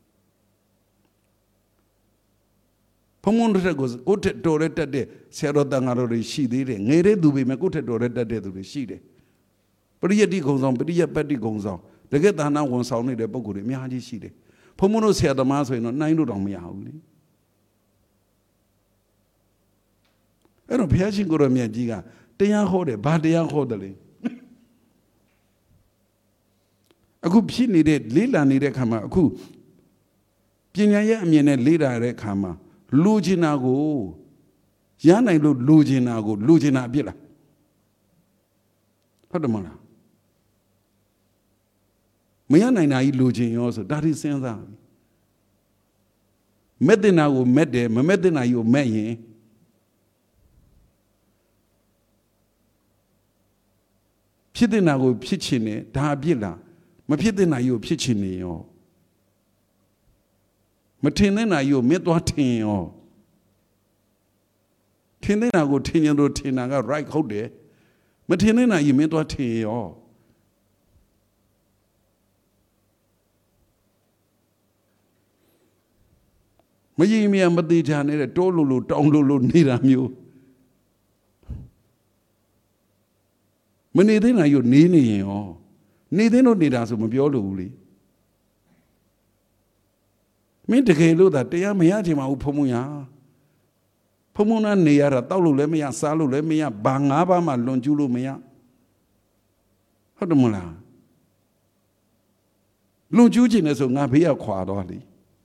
ဘုံဘုံတို့ကကိုထက်တော်ရက်တက်တဲ့ဆရာတော်တန်ဃာတော်တွေရှိသေးတယ်ငယ်တဲ့သူပဲမဲ့ကိုထက်တော်ရက်တက်တဲ့သူတွေရှိတယ်ပရိယတ်တိဂုံဆောင်ပရိယတ်ပတ္တိဂုံဆောင်တကယ်သာနာဝန်ဆောင်နေတဲ့ပုဂ္ဂိုလ်တွေအများကြီးရှိတယ်ဘုံဘုံတို့ဆရာသမားဆိုရင်တော့နှိုင်းလို့တော့မရဘူးလေအဲ့တော့ဘုရားရှင်ကိုရမြတ်ကြီးကတရားဟောတယ်ဘာတရားဟောတယ်လဲအခုဖြစ်နေတဲ့လေးလံနေတဲ့ခါမှာအခုပညာရဲ့အမြင်နဲ့လေးလာတဲ့ခါမှာလူချင်တာကိုရနိုင်လို့လူချင်တာကိုလူချင်တာအပြစ်လားဟုတ်တယ်မလားမရနိုင်တာကြီးလူချင်ရောဆိုဒါဒီစဉ်းစားမက်တင်နာကိုမက်တယ်မမက်တင်နာကြီးကိုမက်ရင်ဖြစ်တဲ့နာကိုဖြစ်ချင်တယ်ဒါအပြစ်လားမဖြစ်တဲ့နာကြီးကိုဖြစ်ချင်နေရောမထင်တဲ့နာကြီးကိုမင်းသွားထင်ရောထင်တဲ့နာကိုထင်ရင်တို့ထင်တာက right ဟုတ်တယ်မထင်တဲ့နာကြီးမင်းသွားထင်ရောမရင်မြန်မသေးချာနေတဲ့တိုးလို့လို့တောင်းလို့လို့နေတာမျိုးမနေသေးနိုင်ရောနေနေရင်ရောနေသေးလို့နေတာဆိုမပြောလို့ဘူးလေမင်းတကယ်လို့သာတရားမရချင်ပါဘူးဖုံဖုံရဖုံဖုံနာနေရတာတောက်လို့လည်းမရစားလို့လည်းမရဘာငါးပါးမှလွန်ကျူးလို့မရဟုတ်တယ်မလားလွန်ကျူးခြင်းနဲ့ဆိုငါဘေးကခွာတော့လေ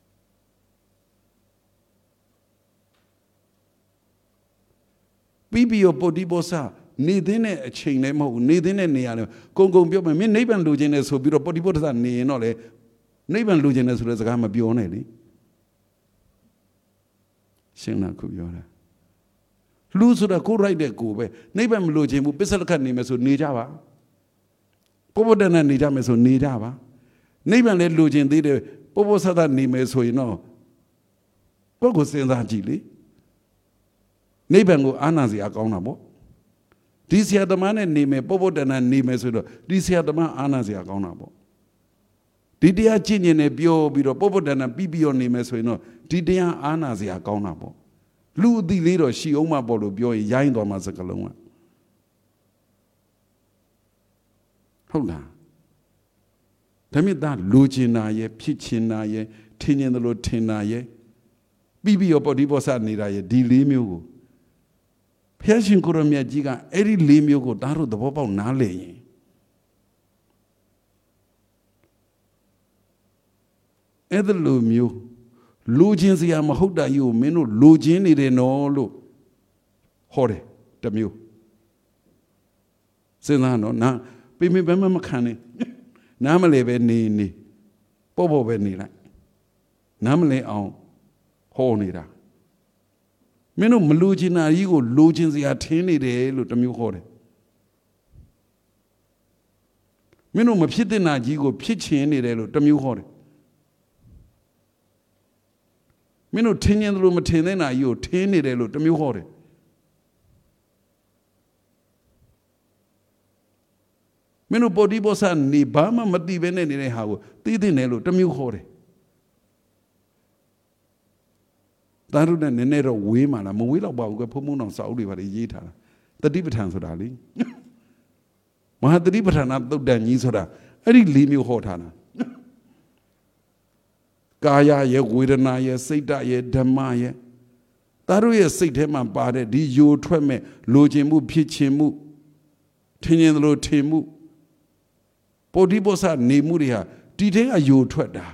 ပြီးပြီးတော့ပုတ္တိဘောဆာနေသင်းတဲ့အချိန်လည်းမဟုတ်ဘူးနေသင်းတဲ့နေရာလည်းကုံကုံပြောမယ်မင်းနိဗ္ဗာန်လိုချင်တယ်ဆိုပြီးတော့ပုတ္တိဘောဆာနေရင်တော့လေနိဗ္ဗာန်လိုချင်တယ်ဆိုတဲ့စကားမပြောနဲ့လေရှင်းလားခုပြောတာလူဆိုတာကိုရိုက်တဲ့ကိုပဲနိဗ္ဗာန်မလိုချင်ဘူးပစ္စလခတ်နေမယ်ဆိုနေကြပါပုပ္ပဒနာနေကြမယ်ဆိုနေကြပါနိဗ္ဗာန်လည်းလိုချင်သေးတယ်ပုပ္ပဆဒနေမယ်ဆိုရင်တော့ကိုယ့်ကိုစဉ်းစားကြည့်လေနိဗ္ဗာန်ကိုအာနာစရာကောင်းတာပေါ့ဒီဆရာသမားနဲ့နေမယ်ပုပ္ပဒနာနေမယ်ဆိုတော့ဒီဆရာသမားအာနာစရာကောင်းတာပေါ့ဒီတရားကျင့်ကျင်နေပြောပြီးတော့ပုပ္ပဒနာပြီးပြီးတော့နေမယ်ဆိုရင်တော့ဒီတရားအာနာစရာကောင်းတာပေါ့လူအသိလေးတော့ရှိအောင်မပေါ့လို့ပြောရင်ရိုင်းသွားမှာစကလုံးကဟုတ်လားဒါမြစ်သားလူကျင်နာရဲ့ဖြစ်ချင်နာရဲ့ထင်ကျင်တယ်လို့ထင်နာရဲ့ပြီးပြီးတော့ပုတ္တိဘောဆနေတာရဲ့ဒီလေးမျိုးကိုဘုရားရှင်ကိုရမြတ်ကြီးကအဲ့ဒီလေးမျိုးကိုဒါတို့သဘောပေါက်နားလည်ရင်အဲ့ဒီလိုမျိုးလူချင်းစရာမဟုတ်တာယူမင်းတို့လူချင်းနေတယ်နော်လို့ဟောတယ်တမျိုးစဉ်းစားတော့နာပြင်းပြင်းပန်းပန်းမခံနဲ့နားမလဲပဲနေနေပေါ့ပေါ့ပဲနေလိုက်နားမလဲအောင်ဟောနေတာမင်းတို့မလူချင်းနာကြီးကိုလူချင်းစရာထင်းနေတယ်လို့တမျိုးဟောတယ်မင်းတို့မဖြစ်တဲ့နာကြီးကိုဖြစ်ချင်နေတယ်လို့တမျိုးဟောတယ်မင်းတို့ထင်းရင်တို့မထင်တဲ့နာကြီးကိုထင်းနေတယ်လို့တမျိုးဟောတယ်မင်းတို့ပေါ်ဒီပေါ်ဆန်နေဘာမှမသိဘဲနဲ့နေတဲ့ဟာကိုသိသိနေလို့တမျိုးဟောတယ်ဒါတို့နဲ့နည်းနည်းတော့ဝေးမှလားမဝေးတော့ပါဘူးကဖုံဖုံအောင်စာအုပ်တွေပါရေးထားတာတတိပဋ္ဌာန်ဆိုတာလေမဟာတတိပဋ္ဌာန်သုတ်တန်ကြီးဆိုတာအဲ့ဒီလေးမျိုးဟောထားတာကာယရဲ့ဝေဒနာရဲ့စိတ်ဓာတ်ရဲ့ဓမ္မရဲ့ဒါတို့ရဲ့စိတ်ထဲမှာပါတဲ့ဒီယိုထွက်မဲ့လိုချင်မှုဖြစ်ချင်မှုထင်ရင်လိုထင်မှုပေါ်ဒီပေါ်ဆနေမှုတွေဟာဒီထဲကယိုထွက်တာ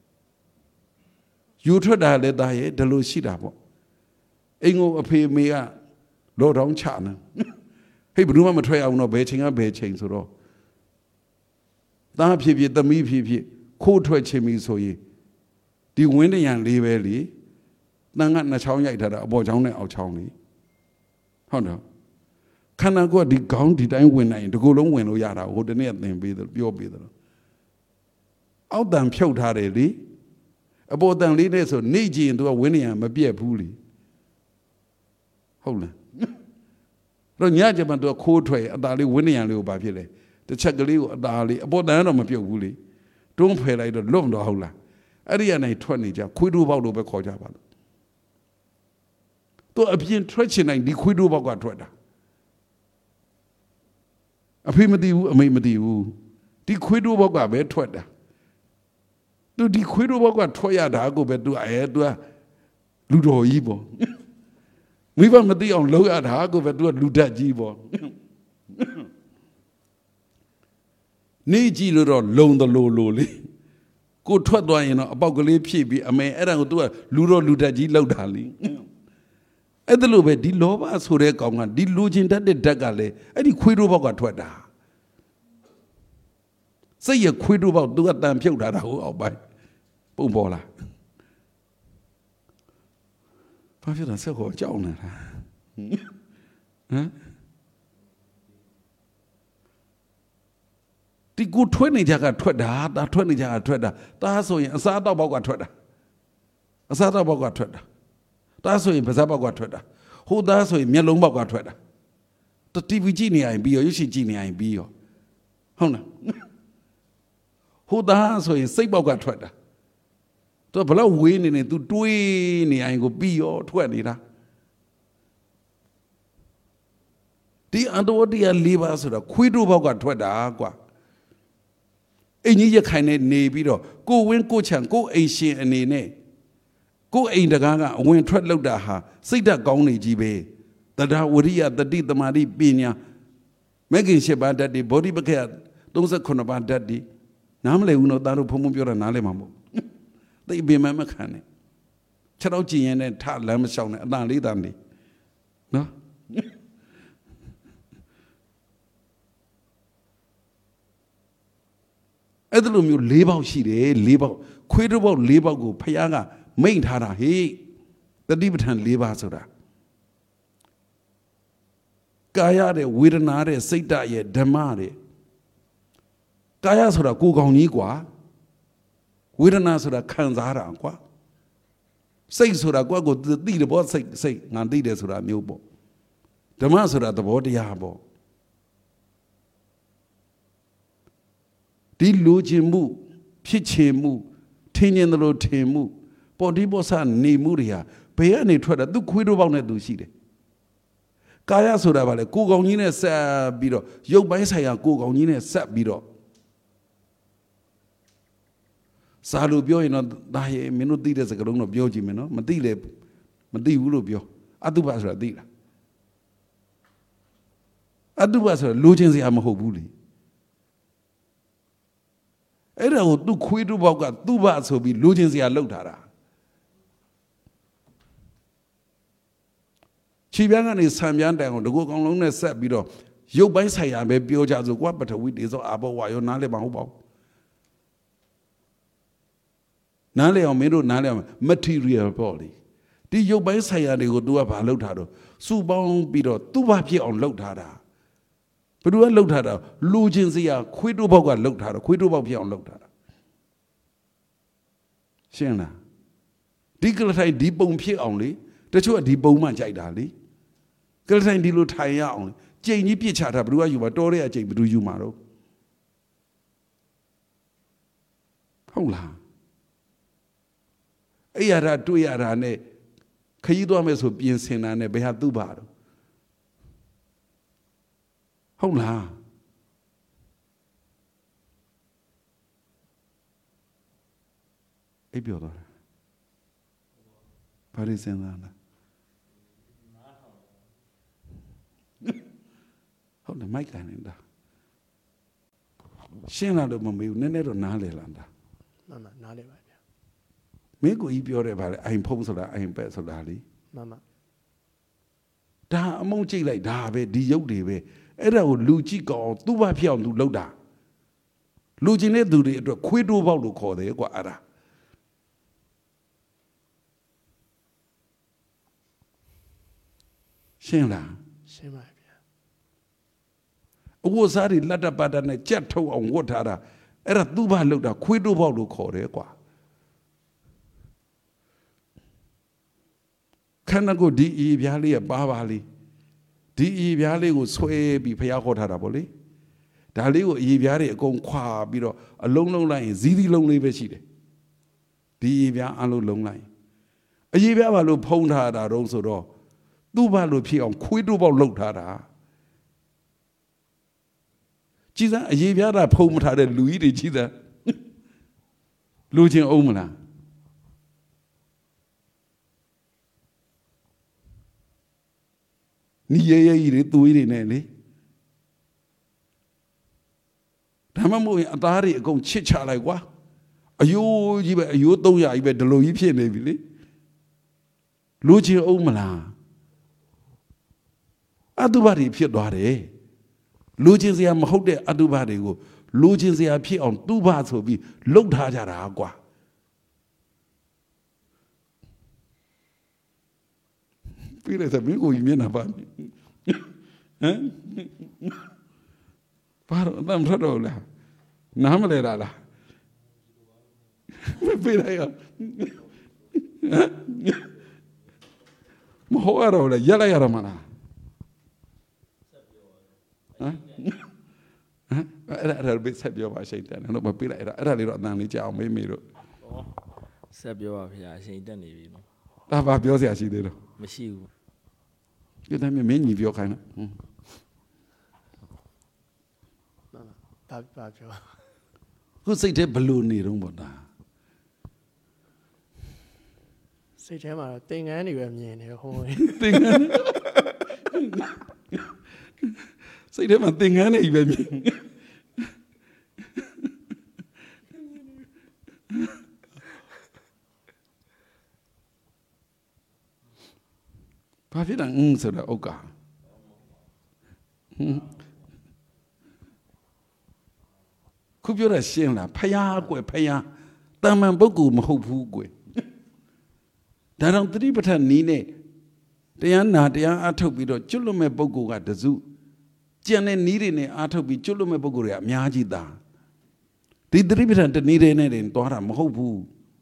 ယိုထွက်တာလည်းဒါရဲ့ဒါလိုရှိတာပေါ့အိမ်ကိုအဖေမေကလောတောင်းချနေဟေ့ဘယ်သူမှမထွက်အောင်တော့ဘယ်ချိန်ကဘယ်ချိန်ဆိုတော့သားဖြစ်ဖြစ်သမီးဖြစ်ဖြစ်ခိုးထွက်ချင်ပြီဆိုရင်ဒီဝင်းတရံလေးပဲလေတန်ကနှစ်ချောင်းရိုက်ထားတာအပေါ်ချောင်းနဲ့အောက်ချောင်းလေးဟုတ်တော့ခန္ဓာကိုယ်ဒီခေါင်းဒီတိုင်းဝင်နိုင်ရင်ဒီကိုယ်လုံးဝင်လို့ရတာဟိုတနေ့သင်ပေးတယ်ပြောပေးတယ်အောက်တန်ဖြုတ်ထားတယ်လေအပေါ်တန်လေးနဲ့ဆိုနေကြည့်ရင်သူကဝင်းနေရမပြက်ဘူးလေဟုတ်လားတော့ညကျမှသူကခိုးထွက်အตาလေးဝင်းနေရလေးကိုဘာဖြစ်လဲတစ်ချက်ကလေးကိုအตาလေးအပေါ်တန်တော့မပြုတ်ဘူးလေတွန်းဖယ်လိုက်တော့လွတ်တော့ဟုတ်လားအဲ့ဒီကနေထွက်နေကြခွေးတိုးပေါက်လို့ပဲခေါ်ကြပါလို့သူအပြင်ထွက်ချင်တိုင်းဒီခွေးတိုးပေါက်ကထွက်တာအဖေမသိဘူးအမေမသိဘူးဒီခွေးတိုးပေါက်ကပဲထွက်တာသူဒီခွေးတိုးပေါက်ကထွက်ရတာကိုပဲသူအဲသူကလူတော်ကြီးပေါ့မိဘမသိအောင်လုပ်ရတာကိုပဲသူကလူဓာတ်ကြီးပေါ့နေကြည့်လို့တော့လုံတလို့လို့လေကိုထွက်သွားရင်တော့အပေါက်ကလေးဖြည့်ပြီးအမေအဲ့ဒါကိုသူကလူတော်လူဓာတ်ကြီးလောက်တာလေအဲ့ဒါလိုပဲဒီလောဘဆိုတဲ့ကောင်ကဒီလူချင်းတတ်တဲ့ဓာတ်ကလည်းအဲ့ဒီခွေးတိုးပေါက်ကထွက်တာစိတ်ရခွေးတိုးပေါက်သူကတန်ဖြုတ်ထားတာဟိုအောက်ပိုင်းပုံပေါ်လာဘာဖြစ်လဲဆက်ခေါ်ကြောက်နေတာဟမ်ဒီကိုထွက်နေကြကထွက်တာဒါထွက်နေကြကထွက်တာဒါဆိုရင်အစားတောက်ပေါက်ကထွက်တာအစားတောက်ပေါက်ကထွက်တာဒါဆိုရင်ပါးစပ်ပေါက်ကထွက်တာဟိုသားဆိုရင်မျက်လုံးပေါက်ကထွက်တာတတီဗီကြည့်နေရင်ပြီးရောရုပ်ရှင်ကြည့်နေရင်ပြီးရောဟုတ်လားဟိုသားဆိုရင်စိတ်ပေါက်ကထွက်တာသူဘလောက်ဝေးနေနေသူတွေးနေရင်ကိုပြီးရောထွက်နေတာဒီအန္တဝတ္တရား၄ပါးဆိုတာခွေးတိုးပေါက်ကထွက်တာကွာအင်ကြီးရခိုင်နေနေပြီးတော့ကိုဝင်းကိုချံကိုအိမ်ရှင်အနေနဲ့ကိုအိမ်တကားကအဝင်ထွက်လောက်တာဟာစိတ်ဓာတ်ကောင်းနေကြီးပဲတရားဝရိယတတိတမာတိပညာမဂ္ဂင်၈ပါးဓာတ်တွေဘောဓိပက္ခယ၃၈ပါးဓာတ်တွေနားမလည်ဘူးနော်သားတို့ဖုံဖုံပြောတာနားလည်မှာမဟုတ်သိပင်မမခံနဲ့ခြေတော့ကြည်ရင်နဲ့ထလမ်းမလျှောက်နဲ့အတန်လေးတန်လေးနော်အဲ့ဒါလိုမျိုး၄ပေါက်ရှိတယ်၄ပေါက်ခွေးတို့ပေါက်၄ပေါက်ကိုဖယားကမိန့်ထားတာဟေးတတိပဋ္ဌာန်၄ပါးဆိုတာကာယတဲ့ဝေဒနာတဲ့စိတ်ဓာတ်ရဲ့ဓမ္မတဲ့ကာယဆိုတာကိုယ်ကောင်ကြီးကွာဝေဒနာဆိုတာခံစားတာကွာစိတ်ဆိုတာကိုယ့်ကိုသိတယ်ပေါ့စိတ်စိတ်ငါသိတယ်ဆိုတာမျိုးပေါ့ဓမ္မဆိုတာသဘောတရားပေါ့ဒီလိုချင်မှုဖြစ်ချင်မှုထင်ရင်တို့ထင်မှုပေါ်ဒီပေါ်ဆနေမှုတွေဟာဘယ်ကနေထွက်တာသူခွေးတို့ပေါက်နဲ့သူရှိတယ်ကာယဆိုတာဗာလေကိုယ်ကောင်ကြီးနဲ့ဆက်ပြီးတော့ရုပ်ပိုင်းဆိုင်ရာကိုယ်ကောင်ကြီးနဲ့ဆက်ပြီးတော့စာလို့ပြောရင်တော့ဒါရဲ့မင်းတို့သိတဲ့စကားလုံးတော့ပြောကြည့်မယ်နော်မသိလေမသိဘူးလို့ပြောအတုပဆိုတာသိလားအတုပဆိုတာလိုချင်စရာမဟုတ်ဘူးလေအဲ့ဒါကိုသူခွေးတို့ဘောက်ကသူ့ဘဆိုပြီးလိုချင်စရာလောက်ထားတာခြေပြားကနေဆံပြားတိုင်အောင်တကူကောင်လုံးနဲ့ဆက်ပြီးတော့ရုပ်ပိုင်းဆိုင်ရာပဲပြောကြဆိုကွာပထဝီတေဇောအာဘောဝါယောနားလည်းမဟုတ်ပါဘူးနားလေအောင်မင်းတို့နားလေအောင် material ပေါ့လေဒီရုပ်ပိုင်းဆိုင်ရာတွေကို तू ကဘာလုပ်ထားတော့စုပေါင်းပြီးတော့သူ့ဘာဖြစ်အောင်လုပ်ထားတာဘယ်သူကလုပ်ထားတာလူချင်းစရာခွေးတို့ဘောက်ကလုပ်ထားတော့ခွေးတို့ဘောက်ဖြစ်အောင်လုပ်ထားတာရှင်းလားဒီကလထိုင်ဒီပုံဖြစ်အောင်လေတချို့ကဒီပုံမှကြိုက်တာလေကလထိုင်ဒီလိုထိုင်ရအောင်ကြိမ်ကြီးပြစ်ချတာဘယ်သူကယူမှာတော်တဲ့အကြိမ်ဘယ်သူယူမှာတော့ဟုတ်လားအဲ့ရတာတွေ့ရတာနဲ့ခရီးသွားမယ်ဆိုပြင်ဆင်တာနဲ့ဘယ်ဟာသူ့ပါတော့ဟုတ်လားအိပ်ပြောတော့ဘာလို့စဉ်းစားလဲဟုတ်တယ်မိုက်ကန်နေတာရှင်းလာတော့မမေးဘူးနည်းနည်းတော့နားလေလာတာမှန်မှန်နားလေပါဗျာမင်းကိုကြီးပြောတယ်ဗါလေအိမ်ဖုံးဆိုတာအိမ်ပက်ဆိုတာလေမှန်မှန်ဒါအမုန်းကြိတ်လိုက်ဒါပဲဒီရုပ်တွေပဲအဲ့ဒါကိုလူကြည့်ကောင်းသူ့ဘာဖြစ်အောင်သူလှုပ်တာလူချင်းတဲ့သူတွေအတွက်ခွေးတိုးပေါက်လို့ခေါ်တယ်ကွာအဲ့ဒါရှင်းလားရှင်းပါဗျာအဝတ်စားတွေလက်တပတ်တနဲ့ကြက်ထုတ်အောင်ဝတ်ထားတာအဲ့ဒါသူ့ဘာလှုပ်တာခွေးတိုးပေါက်လို့ခေါ်တယ်ကွာခန္ဓာကိုယ်ဒီအီပြားလေးကပါပါလေးဒီအီပြားလေးကိုဆွဲပြီးဖျားခေါ်ထားတာပေါ့လေဒါလေးကိုအီပြားတွေအကုန်ခွာပြီးတော့အလုံးလုံးလိုက်ရင်ဇီးသီးလုံးလေးပဲရှိတယ်ဒီအီပြားအလုံးလုံးလိုက်အီပြားဘာလို့ဖုံးထားတာတော့ဆိုတော့သူ့ဘာလို့ဖြစ်အောင်ခွေးတိုးပေါက်လှုပ်ထားတာကြည်စမ်းအီပြားတာဖုံးမထားတဲ့လူကြီးတွေကြည်စမ်းလူချင်းအောင်မလားနီးရဲရဲကြီးတွေသွေးတွေနဲ့လေဒါမှမဟုတ်ရင်အသားတွေအကုန်ချစ်ချလိုက်ကွာအယိုးကြီးပဲအယိုးသုံးရာကြီးပဲဒီလိုကြီးဖြစ်နေပြီလေလူချင်းအောင်မလားအတုပတွေဖြစ်သွားတယ်လူချင်းစရာမဟုတ်တဲ့အတုပတွေကိုလူချင်းစရာဖြစ်အောင်သူ့ဘာဆိုပြီးလှုပ်ထားကြတာကွာပြီးလိုက်စမင်းကိုမျက်နှာပါဟမ်ဘာတော့တမ်းထတော့လားနားမလဲလားပြီးလိုက်ရမဟုတ်ရတော့လေရက်လိုက်ရတော့မလားဟမ်အဲ့ဒါအဲ့ဒါဆက်ပြောပါရှိတယ်တော့မပြီးလိုက်အဲ့ဒါအဲ့ဒါလေးတော့အတန်လေးကြအောင်မေးမေးတော့ဆက်ပြောပါဗျာအချိန်တက်နေပြီနော်ဒါဘာပြောစရာရှိသေးတော့မရှိဘူးဒီတိုင်းမင်းညီပြောခိုင်းလားဟွန်းဘာဘာပြောခုစိတ်ထဲဘလို့နေတော့ပေါ့ဒါစိတ်ထဲမှာတော့သင်္ကန်းတွေပဲမြင်နေဟိုသင်္ကန်းစိတ်ထဲမှာသင်္ကန်းတွေပဲမြင်ဘာဖြစ်တာအင်းဆိုတာဥက္ကာခုပြောတာရှင်းလားဖယားကွယ်ဖယားတာမန်ပုဂ္ဂိုလ်မဟုတ်ဘူးကွယ်ဒါတော့သတိပဋ္ဌာန်နီးနဲ့တရားနာတရားအားထုတ်ပြီးတော့ကျွတ်လွတ်မဲ့ပုဂ္ဂိုလ်ကတစုကြံတဲ့နီးတွေနဲ့အားထုတ်ပြီးကျွတ်လွတ်မဲ့ပုဂ္ဂိုလ်တွေအများကြီးသားဒီသတိပဋ္ဌာန်တနည်းတဲ့နဲ့တွားတာမဟုတ်ဘူး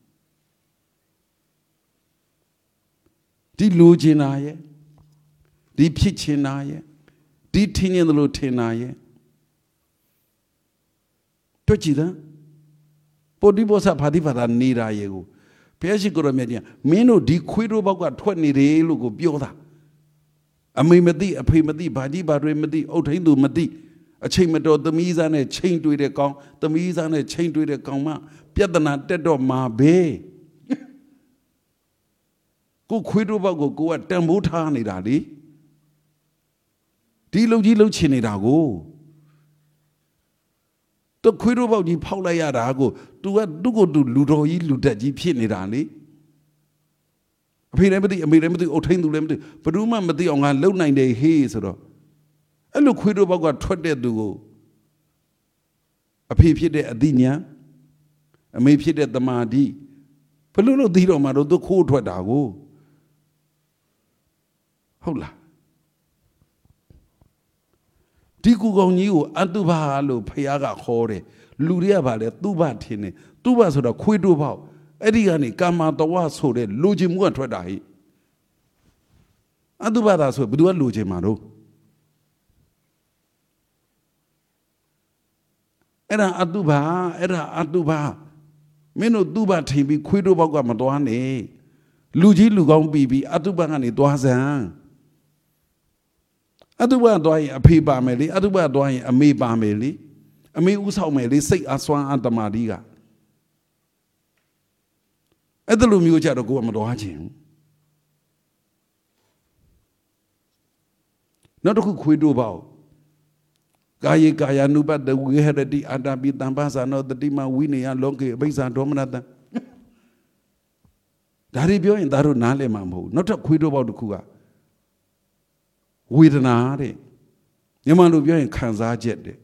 ဒီလိုချင်တာရဲ့ဒီဖြစ်ချင်တာရဲ့ဒီထင်ရင်လို့ထင်တာရဲ့တွေ့ကြည့်သားပုဒ်ဒီဘောဆာဖာတိဖာတာနေတာရဲ့ကိုဘုရားရှိခိုးတော်မြတ်ကြီးမင်းတို့ဒီခွေးတို့ဘောက်ကထွက်နေတယ်လို့ကိုပြောတာအမေမသိအဖေမသိဘာကြီးဘာတွေမသိအုတ်ထိန်သူမသိအချိန်မတော်သမီးစားနဲ့ချိန်တွေ့တဲ့ကောင်သမီးစားနဲ့ချိန်တွေ့တဲ့ကောင်မပြဿနာတက်တော့မှာပဲကိုခွေးတို့ဘောက်ကိုကိုကတန်ဖိုးထားနေတာလေဒီလုံကြီးလုံချင်နေတာကိုတော့ခွေးတို့ဘောက်ကြီးဖောက်လိုက်ရတာကို तू ကသူ့ကိုသူလူတော်ကြီးလူတက်ကြီးဖြစ်နေတာလေအဖေလည်းမသိအမေလည်းမသိအုတ်ထိန်သူလည်းမသိဘယ်သူမှမသိအောင်ငါလုံနိုင်တယ်ဟေးဆိုတော့အဲ့လိုခွေးတို့ဘောက်ကထွက်တဲ့သူကိုအဖေဖြစ်တဲ့အသိဉာဏ်အမေဖြစ်တဲ့တမာတိဘယ်လိုလုပ်သိတော့မှတော့သူခိုးထွက်တာကိုဟုတ်လားဒီကူကောင်ကြီးကိုအတုဘလို့ဖះကခေါ်တယ်လူတွေကဗာလဲသူ့ဘထင်တယ်သူ့ဘဆိုတော့ခွေးတို့ဘောက်အဲ့ဒီကနေကာမတဝဆိုတဲ့လူချင်းမှုကထွက်တာဟိအတုဘသာဆိုဘယ်သူကလူချင်းမှာတော့အဲ့ဒါအတုဘအဲ့ဒါအတုဘမင်းတို့သူ့ဘထင်ပြီးခွေးတို့ဘောက်ကမတော်နဲ့လူကြီးလူကောင်းပြီးပြီးအတုဘကနေသွားစမ်းအတုဘသွားရင်အဖေပါမယ်လေအတုဘသွားရင်အမေပါမယ်လေအမေဥဆောင်မယ်လေစိတ်အစွမ်းအတမာတိကအဲ့ဒါလိုမျိုးကြတော့ကိုကမတော်ချင်နောက်တစ်ခုခွေးတို့ပေါ့ကာယေကာယ ानु ပတ္တဝိဟရတိအာတာပိတံပါဇာနောတတိမဝိနေယလောကေအဘိဇာဒေါမနတံဒါတွေပြောရင်ဒါတို့နားလည်မှာမဟုတ်နောက်ထပ်ခွေးတို့ပေါ့တစ်ခုကဝေဒနာတဲ့မြန်မာလိုပြောရင်ခံစားချက်တဲ့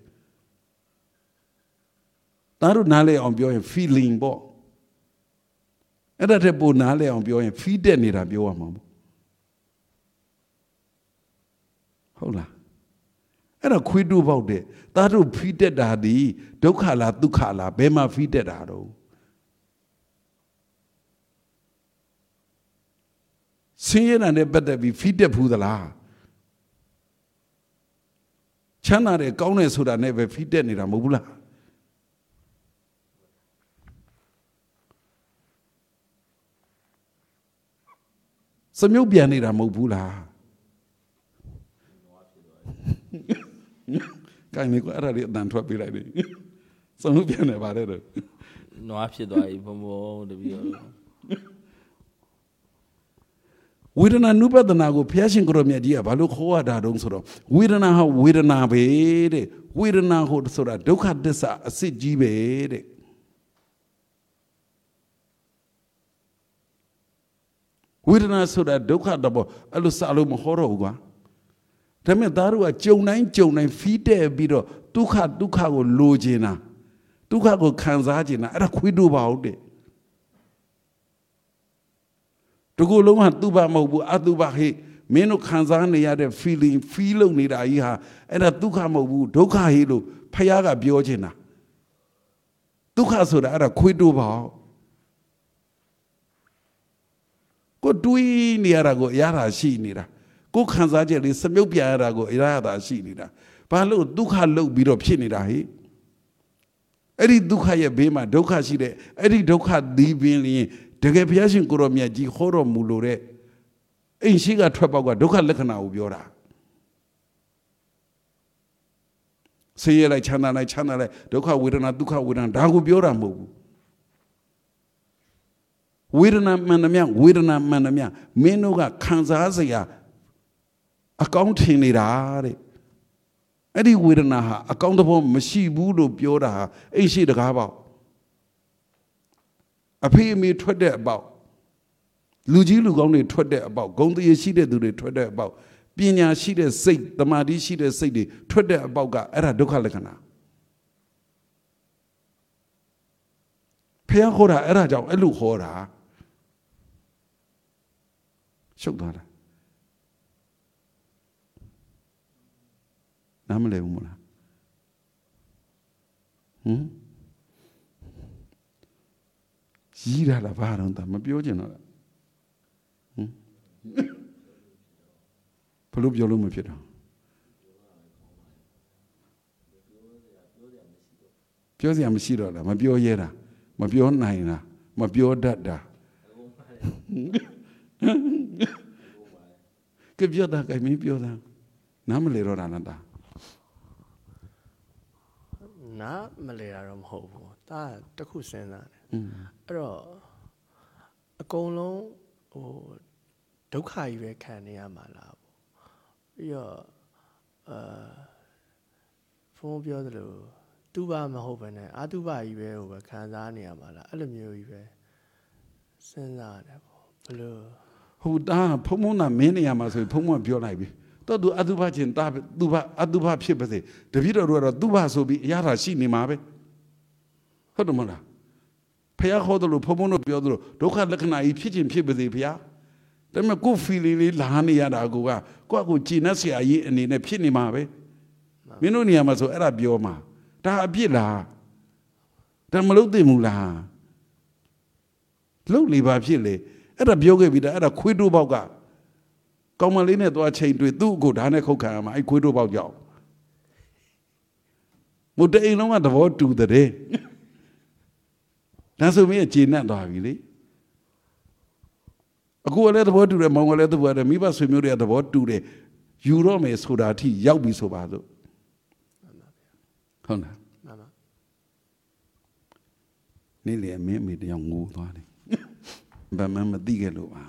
ဒါတို့နားလည်အောင်ပြောရင် feeling ပေါ့အဲ့ဒါတဲ့ပိုနားလည်အောင်ပြောရင် feed တက်နေတာပြောရမှာပေါ့ဟုတ်လားအဲ့ဒါခွေးတို့ပေါက်တဲ့ဒါတို့ feed တက်တာဒီဒုက္ခလားဒုက္ခလားဘယ်မှာ feed တက်တာတော့ဆင်းရဲတာနဲ့ပတ်သက်ပြီး feed တက်ဘူးသလားချမ်းသာတယ်ကောင်းတယ်ဆိုတာနဲ့ပဲ feed တက်နေတာမဟုတ်ဘူးလားစမြုပ်ပြန်နေတာမဟုတ်ဘူးလားကိုင်းနေကွာအဲ့ဒါလေးအတန်ထွက်ပေးလိုက်တယ်စမြုပ်ပြန်နေပါတယ်တော့နွားဖြစ်သွားပြီဘုံဘုံတပြီးတော့ဝေဒနာနုပဒနာကိုဘုရားရှင်ကိုရောမြတ်ကြီးကဘာလို့ခေါ်ရတာတုံးဆိုတော့ဝေဒနာဟာဝေဒနာပဲတဲ့ဝေဒနာဟိုဆိုတာဒုက္ခသစ္စာအစစ်ကြီးပဲတဲ့ဝေဒနာဆိုတာဒုက္ခတဘောအဲ့လိုစလို့မဟောတော့ဘူးကွာဒါပေမဲ့သားတို့ကကြုံတိုင်းကြုံတိုင်းဖီးတဲ့ပြီးတော့ဒုက္ခဒုက္ခကိုလိုချင်တာဒုက္ခကိုခံစားချင်တာအဲ့ဒါခွေးတို့ပါဟုတ်တယ်တကူလုံးကသူ့ဘာမဟုတ်ဘူးအတုဘဟိမင်းတို့ခံစားနေရတဲ့ feeling feel လုပ်နေတာကြီးဟာအဲ့ဒါဒုက္ခမဟုတ်ဘူးဒုက္ခဟိလို့ဖះကပြောချင်တာဒုက္ခဆိုတာအဲ့ဒါခွေးတို့ပါကိုတွေးနေရတာကိုအရသာရှိနေတာကိုခံစားချက်လေးစမြုပ်ပြန်ရတာကိုအရသာရှိနေတာဘာလို့ဒုက္ခလုပ်ပြီးတော့ဖြစ်နေတာဟိအဲ့ဒီဒုက္ခရဲ့ဘေးမှာဒုက္ခရှိတဲ့အဲ့ဒီဒုက္ခဒီပင်လျင်တကယ်ဘုရားရှင်ကိုရောမြတ်ကြီးဟောတော်မူလို့တဲ့အိမ်ရှိကထွက်ပေါက်ကဒုက္ခလက္ခဏာကိုပြောတာဆင်းရဲလိုက်ချမ်းသာလိုက်ချမ်းသာလိုက်ဒုက္ခဝေဒနာဒုက္ခဝေဒနာဒါကိုပြောတာမဟုတ်ဘူးဝေဒနာမှန်သမျှဝေဒနာမှန်သမျှမင်းတို့ကခံစားစရာအကောင်းထင်နေတာတဲ့အဲ့ဒီဝေဒနာဟာအကောင်းသဘောမရှိဘူးလို့ပြောတာဟာအိမ်ရှိတကားပေါ့အဖေအမေထွက်တဲ့အပေါက်လူကြီးလူကောင်းတွေထွက်တဲ့အပေါက်ဂုဏ်တရားရှိတဲ့သူတွေထွက်တဲ့အပေါက်ပညာရှိတဲ့စိတ်တမာတိရှိတဲ့စိတ်တွေထွက်တဲ့အပေါက်ကအဲ့ဒါဒုက္ခလက္ခဏာဖះခေါ်တာအဲ့ဒါကြောင့်အဲ့လိုခေါ်တာရှုပ်သွားတာနားမလည်ဘူးမလားဟမ်ကြီးရတာဘာတော့တာမပြောချင်တော့လားဟမ်ဘလို့ပြောလို့မဖြစ်တော့ပြောစရာမရှိတော့လားမပြောရဲတာမပြောနိုင်တာမပြောတတ်တာကပြောတာကမင်းပြောတာနားမလဲတော့တာလားတာနားမလဲတာတော့မဟုတ်ဘူးဒါတခုစဉ်းစားတယ်အဲ့တော့အကုန်လုံးဟိုဒုက္ခကြီးပဲခံနေရမှာလားပေါ့ပြီးတော့အာဖုန်းပြောသလိုသူဘမဟုတ်ပဲနဲ့အာတုဘကြီးပဲဟိုပဲခံစားနေရမှာလားအဲ့လိုမျိုးကြီးပဲစဉ်းစားရတယ်ပေါ့ဘလို့ဟိုတာဖုံဖုံနာမင်းနေရမှာဆိုဖုံဖုံပြောလိုက်ပြီတော့သူအတုပချင်းတာသူဘအတုပဖြစ်ပါစေတပည့်တော်တို့ကတော့သူဘဆိုပြီးအရာသာရှိနေမှာပဲဟုတ်တယ်မလားဖះခေါ်တယ်လို့ဖုံဖုံတို့ပြောတယ်လို့ဒုက္ခလက္ခဏာကြီးဖြစ်ချင်းဖြစ်ပါစေဖះဒါပေမဲ့ကိုယ် feeling လေးလာနေရတာကိုကကိုယ့်အကိုကြည်နှက်ဆရာကြီးအနေနဲ့ဖြစ်နေမှာပဲမင်းတို့နေရာမှာဆိုအဲ့ဒါပြောမှာဒါအပြစ်လားဒါမလုပ်သင့်ဘူးလားလုပ်လေပါဖြစ်လေအဲ့ဒါပြောခဲ့ပြီးတာအဲ့ဒါခွေးတို့ပေါက်ကကောင်းမလေးနဲ့သွားချိန်တွေ့သူ့ကိုဓာတ်နဲ့ခုတ်ခံရမှာအဲ့ခွေးတို့ပေါက်ကြောက်မတအိမ်လုံးကသဘောတူတဲ့ဒါဆိုမင်းအခြေနဲ့သွားပြီလေအခုလည်းသဘောတူတယ်မောင်ကလည်းသဘောတူတယ်မိဘဆွေမျိုးတွေကသဘောတူတယ်ယူတော့မယ်ဆိုတာအထိရောက်ပြီဆိုပါစို့ဟုတ်လားမှန်ပါနေ့လေမင်းအမေတယောက်ငိုသွားတယ်ဘာမှမသိခဲ့လို့ပါ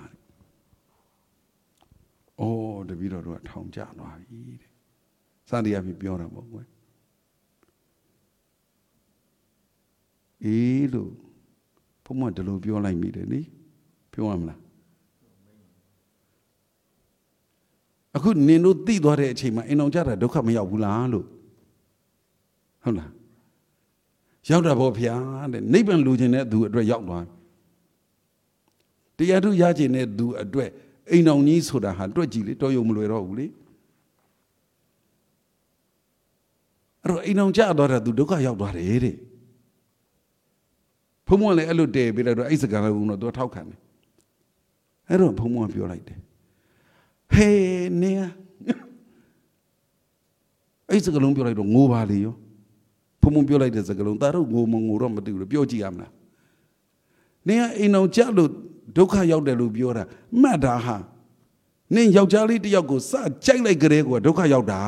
အိုးတပည့်တော်တို့ကထောင်ကျသွားပြီတဲ့စသည်အဖြစ်ပြောတာပေါ့ကွယ်အေးလို့ဘုံမတလို့ပြောလိုက်မိတယ်နိပြောရမလားအခုနင်တို့သိသွားတဲ့အချိန်မှာအိမ်အောင်ကြတာဒုက္ခမရောက်ဘူးလားလို့ဟုတ်လားရောက်တာပေါ့ဗျာတဲ့နိဗ္ဗာန်လူချင်းတဲ့သူအတွက်ရောက်သွားတရားထုရခြင်းတဲ့သူအတွက်အိမ်အောင်ကြီးဆိုတာဟာတွက်ကြည့်လေတော်ရုံမလွယ်တော့ဘူးလေအဲ့တော့အိမ်အောင်ကြတော့တဲ့သူဒုက္ခရောက်သွားတယ်တဲ့ဘုံမလည်းအဲ့လိုတည်ပြီးတော့အဲ့စကားလုံးတော့သူထောက်ခံတယ်အဲ့တော့ဘုံမပြောလိုက်တယ်ဟေးနင်အဲ့စကားလုံးပြောလိုက်တော့ငိုပါလေရောဘုံမပြောလိုက်တဲ့စကားလုံးဒါတော့ငိုမငိုတော့မသိဘူးပြောကြည့်ရမလားနင်ကအိမ်အောင်ကြလို့ဒုက္ခရောက်တယ်လို့ပြောတာမှတ်တာဟာနင်ယောက်ျားလေးတစ်ယောက်ကိုစကြိုက်လိုက်ကြတဲ့ကွာဒုက္ခရောက်တာ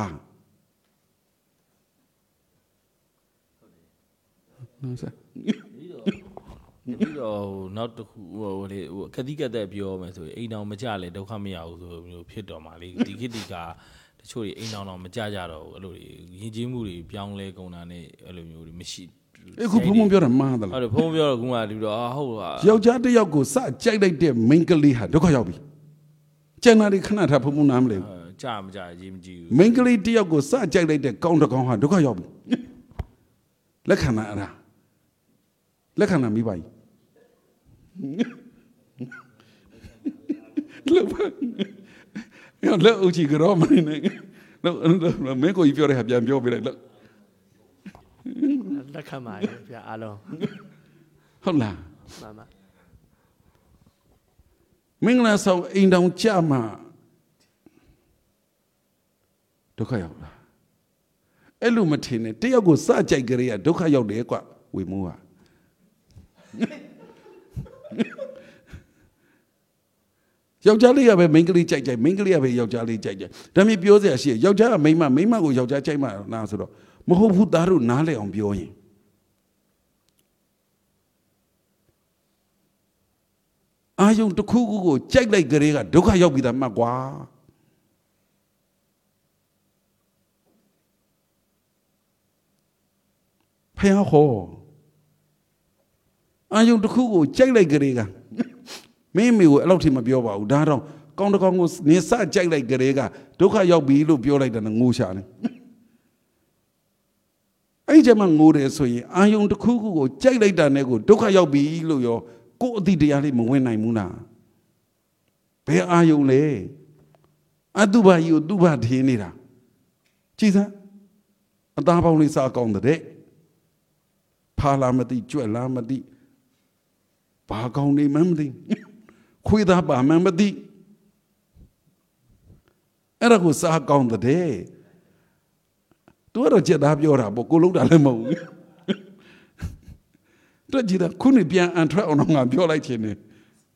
နော်ဆရာပြီးတော့နောက်တစ်ခုဟိုလေဟိုခတိကတဲ့ပြောမယ်ဆိုရင်အိမ်တော်မကြလေဒုက္ခမရဘူးဆိုမျိုးဖြစ်တော်မှာလေဒီခေတ်ဒီကတချို့တွေအိမ်တော်တော့မကြကြတော့ဘူးအဲ့လိုတွေယဉ်ကျေးမှုတွေပြောင်းလဲကုန်တာနဲ့အဲ့လိုမျိုးတွေမရှိအခုဘုံဘုံပြောတာမှားသလားဟုတ်တယ်ဘုံပြောတော့ခုမှဒီတော့အာဟုတ်ပါယောက်ျားတစ်ယောက်ကိုစကြိုက်လိုက်တဲ့မိန်းကလေးဟာဒုက္ခရောက်ပြီကျန်တာတွေခဏထားဘုံဘုံနားမလဲဘူးကြာမကြာရေးမကြည့်ဘူးမိန်းကလေးတစ်ယောက်ကိုစကြိုက်လိုက်တဲ့ကောင်းတစ်ကောင်းဟာဒုက္ခရောက်ပြီလက်ခံနာအဲ့ဒါလက်ခံနာမိပါ යි လို့ရောလက်ဦးကြီးကြောမနေနဲ့လို့မင်းကိုကြီးပြောတဲ့ဟာပြန်ပြောပြလိုက်လို့လက်ခံပါရဲ့ဗျာအားလုံးဟုတ်လားမှန်ပါမင်္ဂလာဆောင်အိမ်တောင်ကြမှာဒုက္ခရောက်လားအဲ့လိုမထင်နဲ့တယောက်ကိုစကြိုက်ကြရဒုက္ခရောက်တယ်ကွဝေမိုးဟာယောက်ျားလေးကပဲမိန်းကလေးကြိုက်ကြိုက်မိန်းကလေးကပဲယောက်ျားလေးကြိုက်ကြိုက်ဒါမျိုးပြောစရာရှိယောက်ျားကမိန်းမမိန်းမကိုယောက်ျားကြိုက်မှနားဆိုတော့မဟုတ်ဘူးသားတို့နားလဲအောင်ပြောရင်အာယုံတစ်ခုခုကိုကြိုက်လိုက်ကြတဲ့ကဒုက္ခရောက်ပြီသားမှတ်ကွာဖះဟောအာယုံတစ်ခုကိုကြိုက်လိုက်ကြတဲ့ကမင်းမေကိုအဲ့လောက်ထိမပြောပါဘူးဒါတော့ကောင်းတကောင်းကိုနေစကြိုက်လိုက်ကြတဲ့ကဒုက္ခရောက်ပြီလို့ပြောလိုက်တယ်ငိုရှာတယ်အဲ့ဒီမှာငိုတယ်ဆိုရင်အာယုံတစ်ခုခုကိုကြိုက်လိုက်တာနဲ့ကိုဒုက္ခရောက်ပြီလို့ရောကိုယ်အတိတရားလေးမဝင်နိုင်ဘူးလားဘယ်အာယုံလဲအတုပါကြီးကိုတုပါထင်းနေတာကြည်စမ်းအသားပေါင်းလေးစားကောင်းတဲ့ဖာလာမသိကြွက်လာမသိဘာကောင်းနေမှမသိခွေးသားပါမှမသိအဲ့ဒါကိုစားကောင်းတဲ့သူကတော့ကြက်သားပြောတာပေါ့ကိုလုံးတာလည်းမဟုတ်ဘူးတွေ့ကြည့်တာခုနှစ်ပြန်အန်ထွက်အောင်တော့ငါပြောလိုက်ခြင်းနဲ့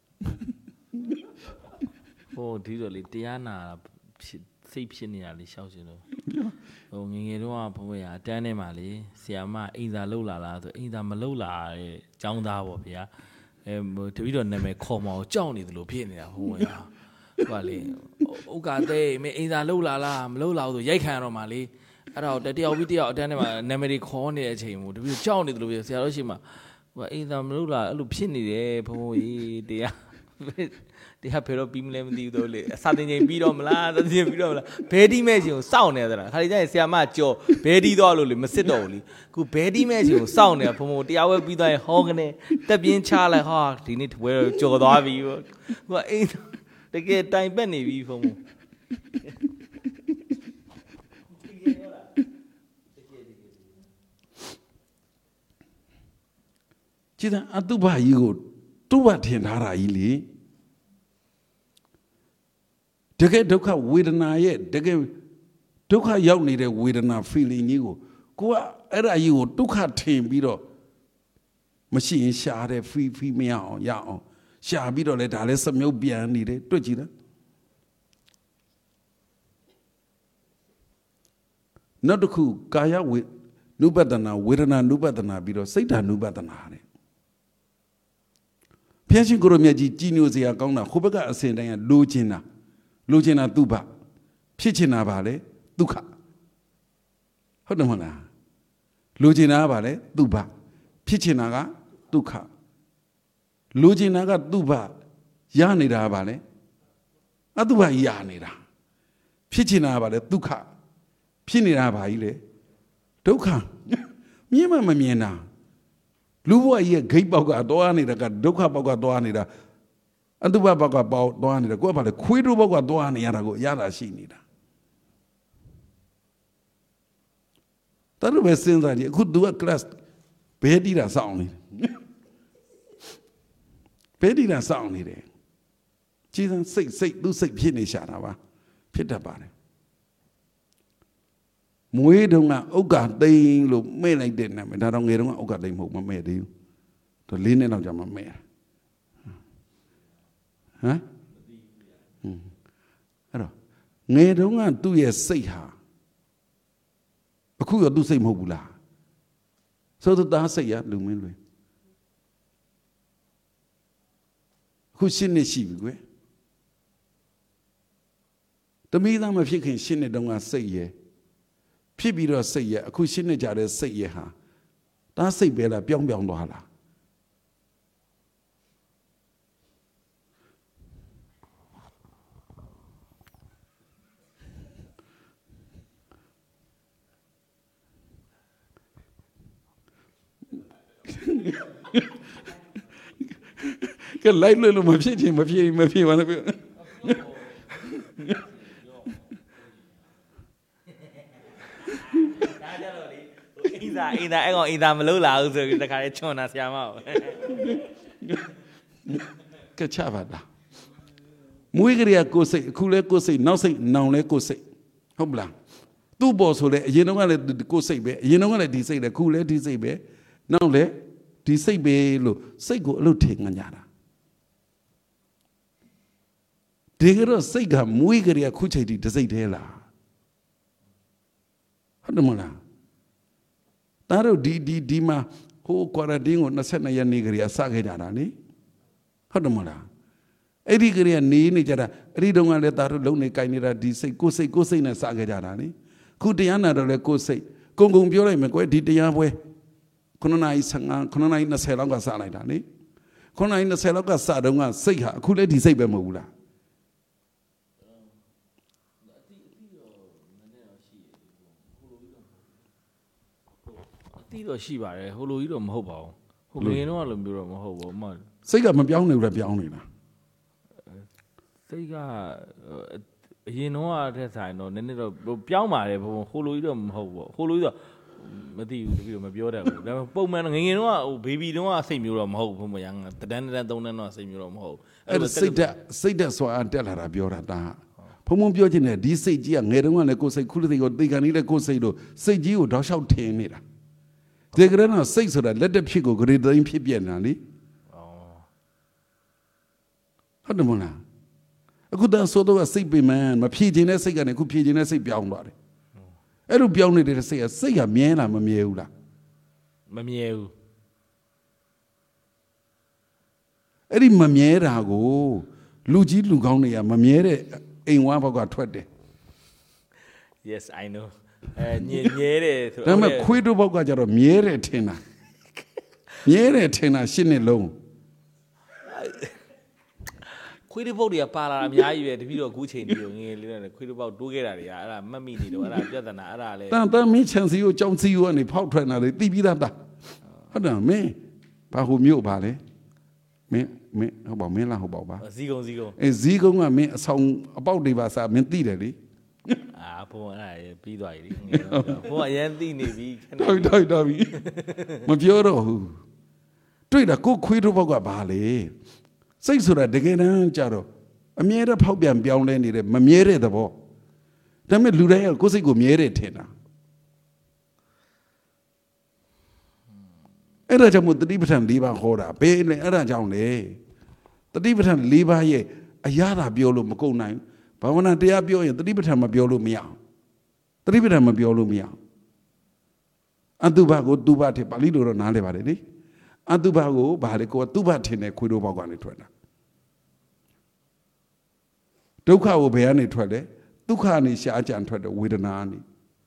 ဟိုဒီလိုလေတရားနာဖြစ်စိတ်ဖြစ်နေတာလေရှောက်ရှင်လို့ဟိုငငယ်တော့ဘုံဘရအတန်းထဲမှာလေဆီယာမအိမ်သာလှုပ်လာလားဆိုအိမ်သာမလှုပ်လာတဲ့ចောင်းသားပေါ့ဗျာအဲတပည့်တော်နာမည်ခေါ်မအောင်ကြောက်နေတယ်လို့ဖြစ်နေတာဘုံဘရဟိုကလေဥက္ကာသေးမင်းအိမ်သာလှုပ်လာလားမလှုပ်လာဘူးဆိုရိုက်ခံရတော့မှလေအဲ့တော့တယောက်ပြီးတယောက်အတန်းထဲမှာနာမည်ခေါ်နေတဲ့အချိန်မှာတပည့်ကြောက်နေတယ်လို့ဖြစ်ဆရာတော်ရှိမှဟိုအိမ်သာမလှုပ်လာအဲ့လိုဖြစ်နေတယ်ဘုံဘကြီးတရားတရားဖေတော့ပြီးမလဲမသိဘူးတော့လေစာတင်ချိန်ပြီးတော့မလားစာတင်ချိန်ပြီးတော့မလားဘဲဒီမဲ့ချင်းကိုစောင့်နေသလားခါလေးကျရင်ဆရာမကြော်ဘဲဒီတော့လို့လေမစစ်တော့ဘူးလေခုဘဲဒီမဲ့ချင်းကိုစောင့်နေတာဘုံဘုံတရားဝဲပြီးသွားရင်ဟောကနေတက်ပြင်းချလိုက်ဟာဒီနေ့ဝဲကြော်သွားပြီပေါ့ခုကအိမ်တကယ်တိုင်ပက်နေပြီဘုံဘုံကြည်တဲ့အတုပကြီးကိုတုပထင်ထားတာကြီးလေတကယ်ဒုက္ခဝေဒနာရဲ့တကယ်ဒုက္ခရောက်နေတဲ့ဝေဒနာ feeling ကြီးကိုကိုကအဲ့ဒါကြီးကိုဒုက္ခထင်ပြီးတော့မရှိရင်ရှားတဲ့ feel feel မရအောင်ရအောင်ရှားပြီးတော့လေဒါလည်းစမြုပ်ပြန်နေတယ်တွေ့ကြည့်လားနောက်တစ်ခုကာယဝေနုပဒနာဝေဒနာနုပဒနာပြီးတော့စိတ်ဓာနုပဒနာတဲ့ဖျက်ရှင်ကိုရမြတ်ကြီးကြီးညိုစရာကောင်းတာဟိုဘက်ကအစဉ်တိုင်းကလိုချင်တာလိုချင်တာသူ့ဘဖြစ်ချင်တာပါလေဒုက္ခဟုတ်တယ်မဟုတ်လားလိုချင်တာကပါလေသူ့ဘဖြစ်ချင်တာကဒုက္ခလိုချင်တာကသူ့ဘရနေတာကပါလေအတုဘရနေတာဖြစ်ချင်တာကပါလေဒုက္ခဖြစ်နေတာကပါကြီးလေဒုက္ခမြင်မှမမြင်တာလူဘဝကြီးရဲ့ဂိတ်ပေါက်ကသွားနေတာကဒုက္ခပေါက်ကသွားနေတာအတုပပေါက်ကပေါက်သွားနေတာကိုကဘာလဲခွေးတို့ပေါက်ကသွားနေရတာကိုရတာရှိနေတာတရပဲစဉ်းစားကြည့်အခု तू က class ဘဲတီးတာစောင့်နေတယ်ဘဲတီးတာစောင့်နေတယ်ကြည်စံစိတ်စိတ်သူ့စိတ်ဖြစ်နေရှာတာပါဖြစ်တတ်ပါတယ်မွေးတုန်းကဥက္ကသိန်းလို့မဲ့လိုက်တဲ့နာမည်ဒါတော့ငယ်တုန်းကဥက္ကသိန်းမဟုတ်မမဲ့သေးဘူးတော့လေးနှစ်လောက်ကြာမှမဲ့ဟမ်အဲ့တော့ငယ်တုန်းကသူ့ရဲ့စိတ်ဟာအခုရောသူ့စိတ်မဟုတ်ဘူးလားဆိုတော့သားစိတ်ရလူမင်းလွင်အခုရှင်းနေရှိပြီကွယ်တမီးသားမဖြစ်ခင်ရှင်းနေတုန်းကစိတ်ရဲ့ဖြစ်ပြီးတော့စိတ်ရဲ့အခုရှင်းနေကြတဲ့စိတ်ရဲ့ဟာဒါစိတ်ပဲလားပြောင်းပြောင်းသွားလားကလိုက်လို့မဖြစ်ချင်မဖြစ်မဖြစ်ပါနဲ့ဒါကြတော့လေအင်းသားအင်းသားအဲ့ကောင်အင်းသားမလို့လာဘူးဆိုပြီးတခါလေးချွန်တာဆရာမဟုတ်ကချပါတာမွေးကလေးကိုစိတ်အခုလဲကိုစိတ်နောက်စိတ်နောင်လဲကိုစိတ်ဟုတ်ပလားသူ့ပေါ်ဆိုလဲအရင်တော့ကလည်းကိုစိတ်ပဲအရင်တော့ကလည်းဒီစိတ်လဲခုလဲဒီစိတ်ပဲနောက်လဲဒီစိတ်ပဲလို့စိတ်ကိုအလို့ထင်ကြတာဒီကတော့စိတ်ကမွေးကလေးခုချိန်ဒီတစ်စိတ်သေးလားဟုတ်တယ်မလားဒါတော့ဒီဒီဒီမှာဟိုကွာရန်တင်းကို၂၂ရက်နေကလေးစခဲ့ကြတာလေဟုတ်တယ်မလားအဲ့ဒီကလေးကနေနေကြတာအဲ့ဒီတုန်းကလည်းဒါတို့လုံနေကြိုင်နေတာဒီစိတ်ကိုစိတ်ကိုစိတ်နဲ့စခဲ့ကြတာလေခုတရားနာတော့လေကိုစိတ်ကုံကုံပြောလိုက်မယ်ကွယ်ဒီတရားပွဲခုနနာရီဆယ်ငါခုနနာရီ၂၀လောက်ကစလိုက်တာလေခုနနာရီ၂၀လောက်ကစတော့ကစိတ်ဟာအခုလည်းဒီစိတ်ပဲမဟုတ်ဘူးလားတီးတော့ရှိပါတယ်ဟိုလိုကြီးတော့မဟုတ်ပါဘူးဟိုငယ်တော့လိုမျိုးတော့မဟုတ်ဘူးအမစိတ်ကမပြောင်းနေဘူးလားပြောင်းနေတာစိတ်ကအရင်တော့တဲ့ဆိုင်တော့နည်းနည်းတော့ပြောင်းပါတယ်ဘုံဟိုလိုကြီးတော့မဟုတ်ဘူးဟိုလိုကြီးတော့မသိဘူးတပည့်တော့မပြောတတ်ဘူးဒါပေမဲ့ပုံမှန်ငယ်ငယ်တော့ဟိုဘေဘီတုန်းကစိတ်မျိုးတော့မဟုတ်ဘူးဘုံမရန်တန်းတန်းသုံးတန်းတော့စိတ်မျိုးတော့မဟုတ်ဘူးအဲ့ဒါစိတ်တက်စိတ်တက်ဆိုအတက်လာတာပြောတာတာဘုံဘုံပြောချင်တယ်ဒီစိတ်ကြီးကငယ်တုန်းကလည်းကိုယ်စိတ်ခုလိုစိတ်ကိုသိကန်နေတဲ့ကိုယ်စိတ်တို့စိတ်ကြီးကိုတောက်လျှောက်ထင်နေတာဒီကရဏစိတ်ဆိုတာလက်တက်ဖြစ်ကိုဂရေတိုင်းဖြစ်ပြနေတာလေဟုတ်တယ်မလားအခုတန်းဆိုတော့စိတ်ပင်မမဖြည့်ခြင်းတဲ့စိတ်ကနေအခုဖြည့်ခြင်းတဲ့စိတ်ပြောင်းသွားတယ်အဲ့လိုပြောင်းနေတဲ့စိတ်ကစိတ်ကမြဲလားမမြဲဘူးလားမမြဲဘူးအဲ့ဒီမမြဲတာကိုလူကြီးလူကောင်းတွေကမမြဲတဲ့အိမ်ဝါဘောက်ကထွက်တယ် Yes I know အဲညင်မြဲတယ်ဆိုတော့ဒါပေမဲ့ခွေးတို့ဘောက်ကကြတော့မြဲတယ်ထင်တာမြဲတယ်ထင်တာရှင်းနေလုံးခွေးတစ်ပုတ်တွေကပါလာအများကြီးပဲတပည့်တော်အခုချိန်ဒီကိုငယ်လေးနဲ့ခွေးတစ်ပုတ်တိုးခဲ့တာတွေကအဲ့ဒါမတ်မိနေတော့အဲ့ဒါပြဿနာအဲ့ဒါလေတန်တန်မင်းချန်စီကိုကြောင်းစီကိုကနေဖောက်ထွက်လာလေတီးပြီးသားတာဟုတ်တယ်မင်းဘာဟိုမြို့ပါလဲမင်းမင်းဟုတ်ပါမင်းလားဟုတ်ပါပါဇီးကုံဇီးကုံအေးဇီးကုံကမင်းအဆောင်အပေါက်တွေပါစားမင်းတီးတယ်လေအာဘုံအဲ့ဒါပြီးသွားပြီလေဘုံအရန်တီးနေပြီတော်တော်တော်ပြီမပြောတော့ဘူးတွေ့တာကိုခွေးတို့ဘောက်ကဘာလဲစိတ်ဆိုတာတကယ်တမ်းကြတော့အမြဲတမ်းဖောက်ပြန်ပြောင်းလဲနေတယ်မမြဲတဲ့သဘောဒါပေမဲ့လူတိုင်းကကိုယ်စိတ်ကိုမြဲတယ်ထင်တာအဲ့ဒါကြောင့်မို့တတိပဋ္ဌာန်၄ပါးဟောတာဘယ်လဲအဲ့ဒါကြောင့်လေတတိပဋ္ဌာန်၄ပါးရဲ့အရာသာပြောလို့မကုန်နိုင်ဘာဝနာတရားပြောရင်တတိပဋ္ဌာန်မပြောလို့မရအောင်တတိပဋ္ဌာန်မပြောလို့မရအောင်အတုပကိုတုပထပါဠိလိုတော့နားလည်ပါတယ်လေအတုပကိုဘာလဲကိုတုပထင်တဲ့ခွေးတို့ဘောက်ကနေထွက်တာဒုက္ခကိုဘယ်ကနေထွက်လဲဒုက္ခကနေရှားကြံထွက်တဲ့ဝေဒနာကနေ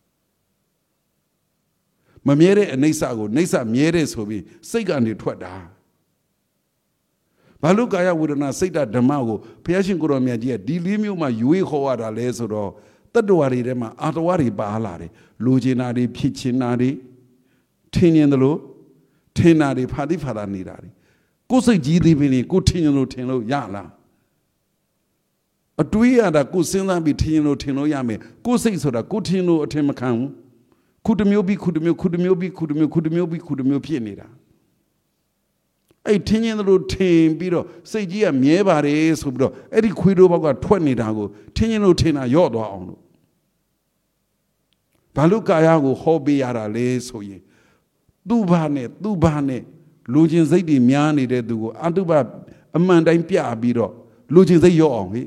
မမြဲတဲ့အနိစ္စကိုနိစ္စမြဲတဲ့ဆိုပြီးစိတ်ကနေထွက်တာဘာလို့ကာယဝေဒနာစိတ်ဓမ္မကိုဘုရားရှင်ကိုရောမြတ်ကြီးကဒီလေးမျိုးမှရွေးခေါ်ရတာလဲဆိုတော့တတ္တဝါတွေထဲမှာအာတဝါတွေပါလာတယ်လိုချင်တာတွေဖြစ်ချင်တာတွေထင်ရင်လို့ထင်တာတွေဖာတိဖာတာနေတာတွေကိုယ်စိတ်ကြီးသေးပင်ကိုထင်ရင်လို့ထင်လို့ရလားအတွေးရတာကိုစဉ်းစားပြီးထင်ရင်လို့ထင်လို့ရမယ်ကိုယ်စိတ်ဆိုတာကိုထင်လို့အထင်မခံဘူးခုတစ်မျိုးပြီးခုတစ်မျိုးခုတစ်မျိုးပြီးခုတစ်မျိုးခုတစ်မျိုးပြီးခုတစ်မျိုးဖြစ်နေတာအဲ့ထင်းချင်းတို့ထင်ပြီးတော့စိတ်ကြီးကမြဲပါတယ်ဆိုပြီးတော့အဲ့ဒီခွေးတို့ဘောက်ကထွက်နေတာကိုထင်းချင်းတို့ထင်တာရော့သွားအောင်လို့ဘာလို့ကာယကိုဟောပေးရတာလဲဆိုရင်သူ့ဘာနဲ့သူ့ဘာနဲ့လူချင်းစိတ်တွေများနေတဲ့သူကိုအတုပအမှန်တိုင်းပြပြီးတော့လူချင်းစိတ်ရော့အောင်ဟိ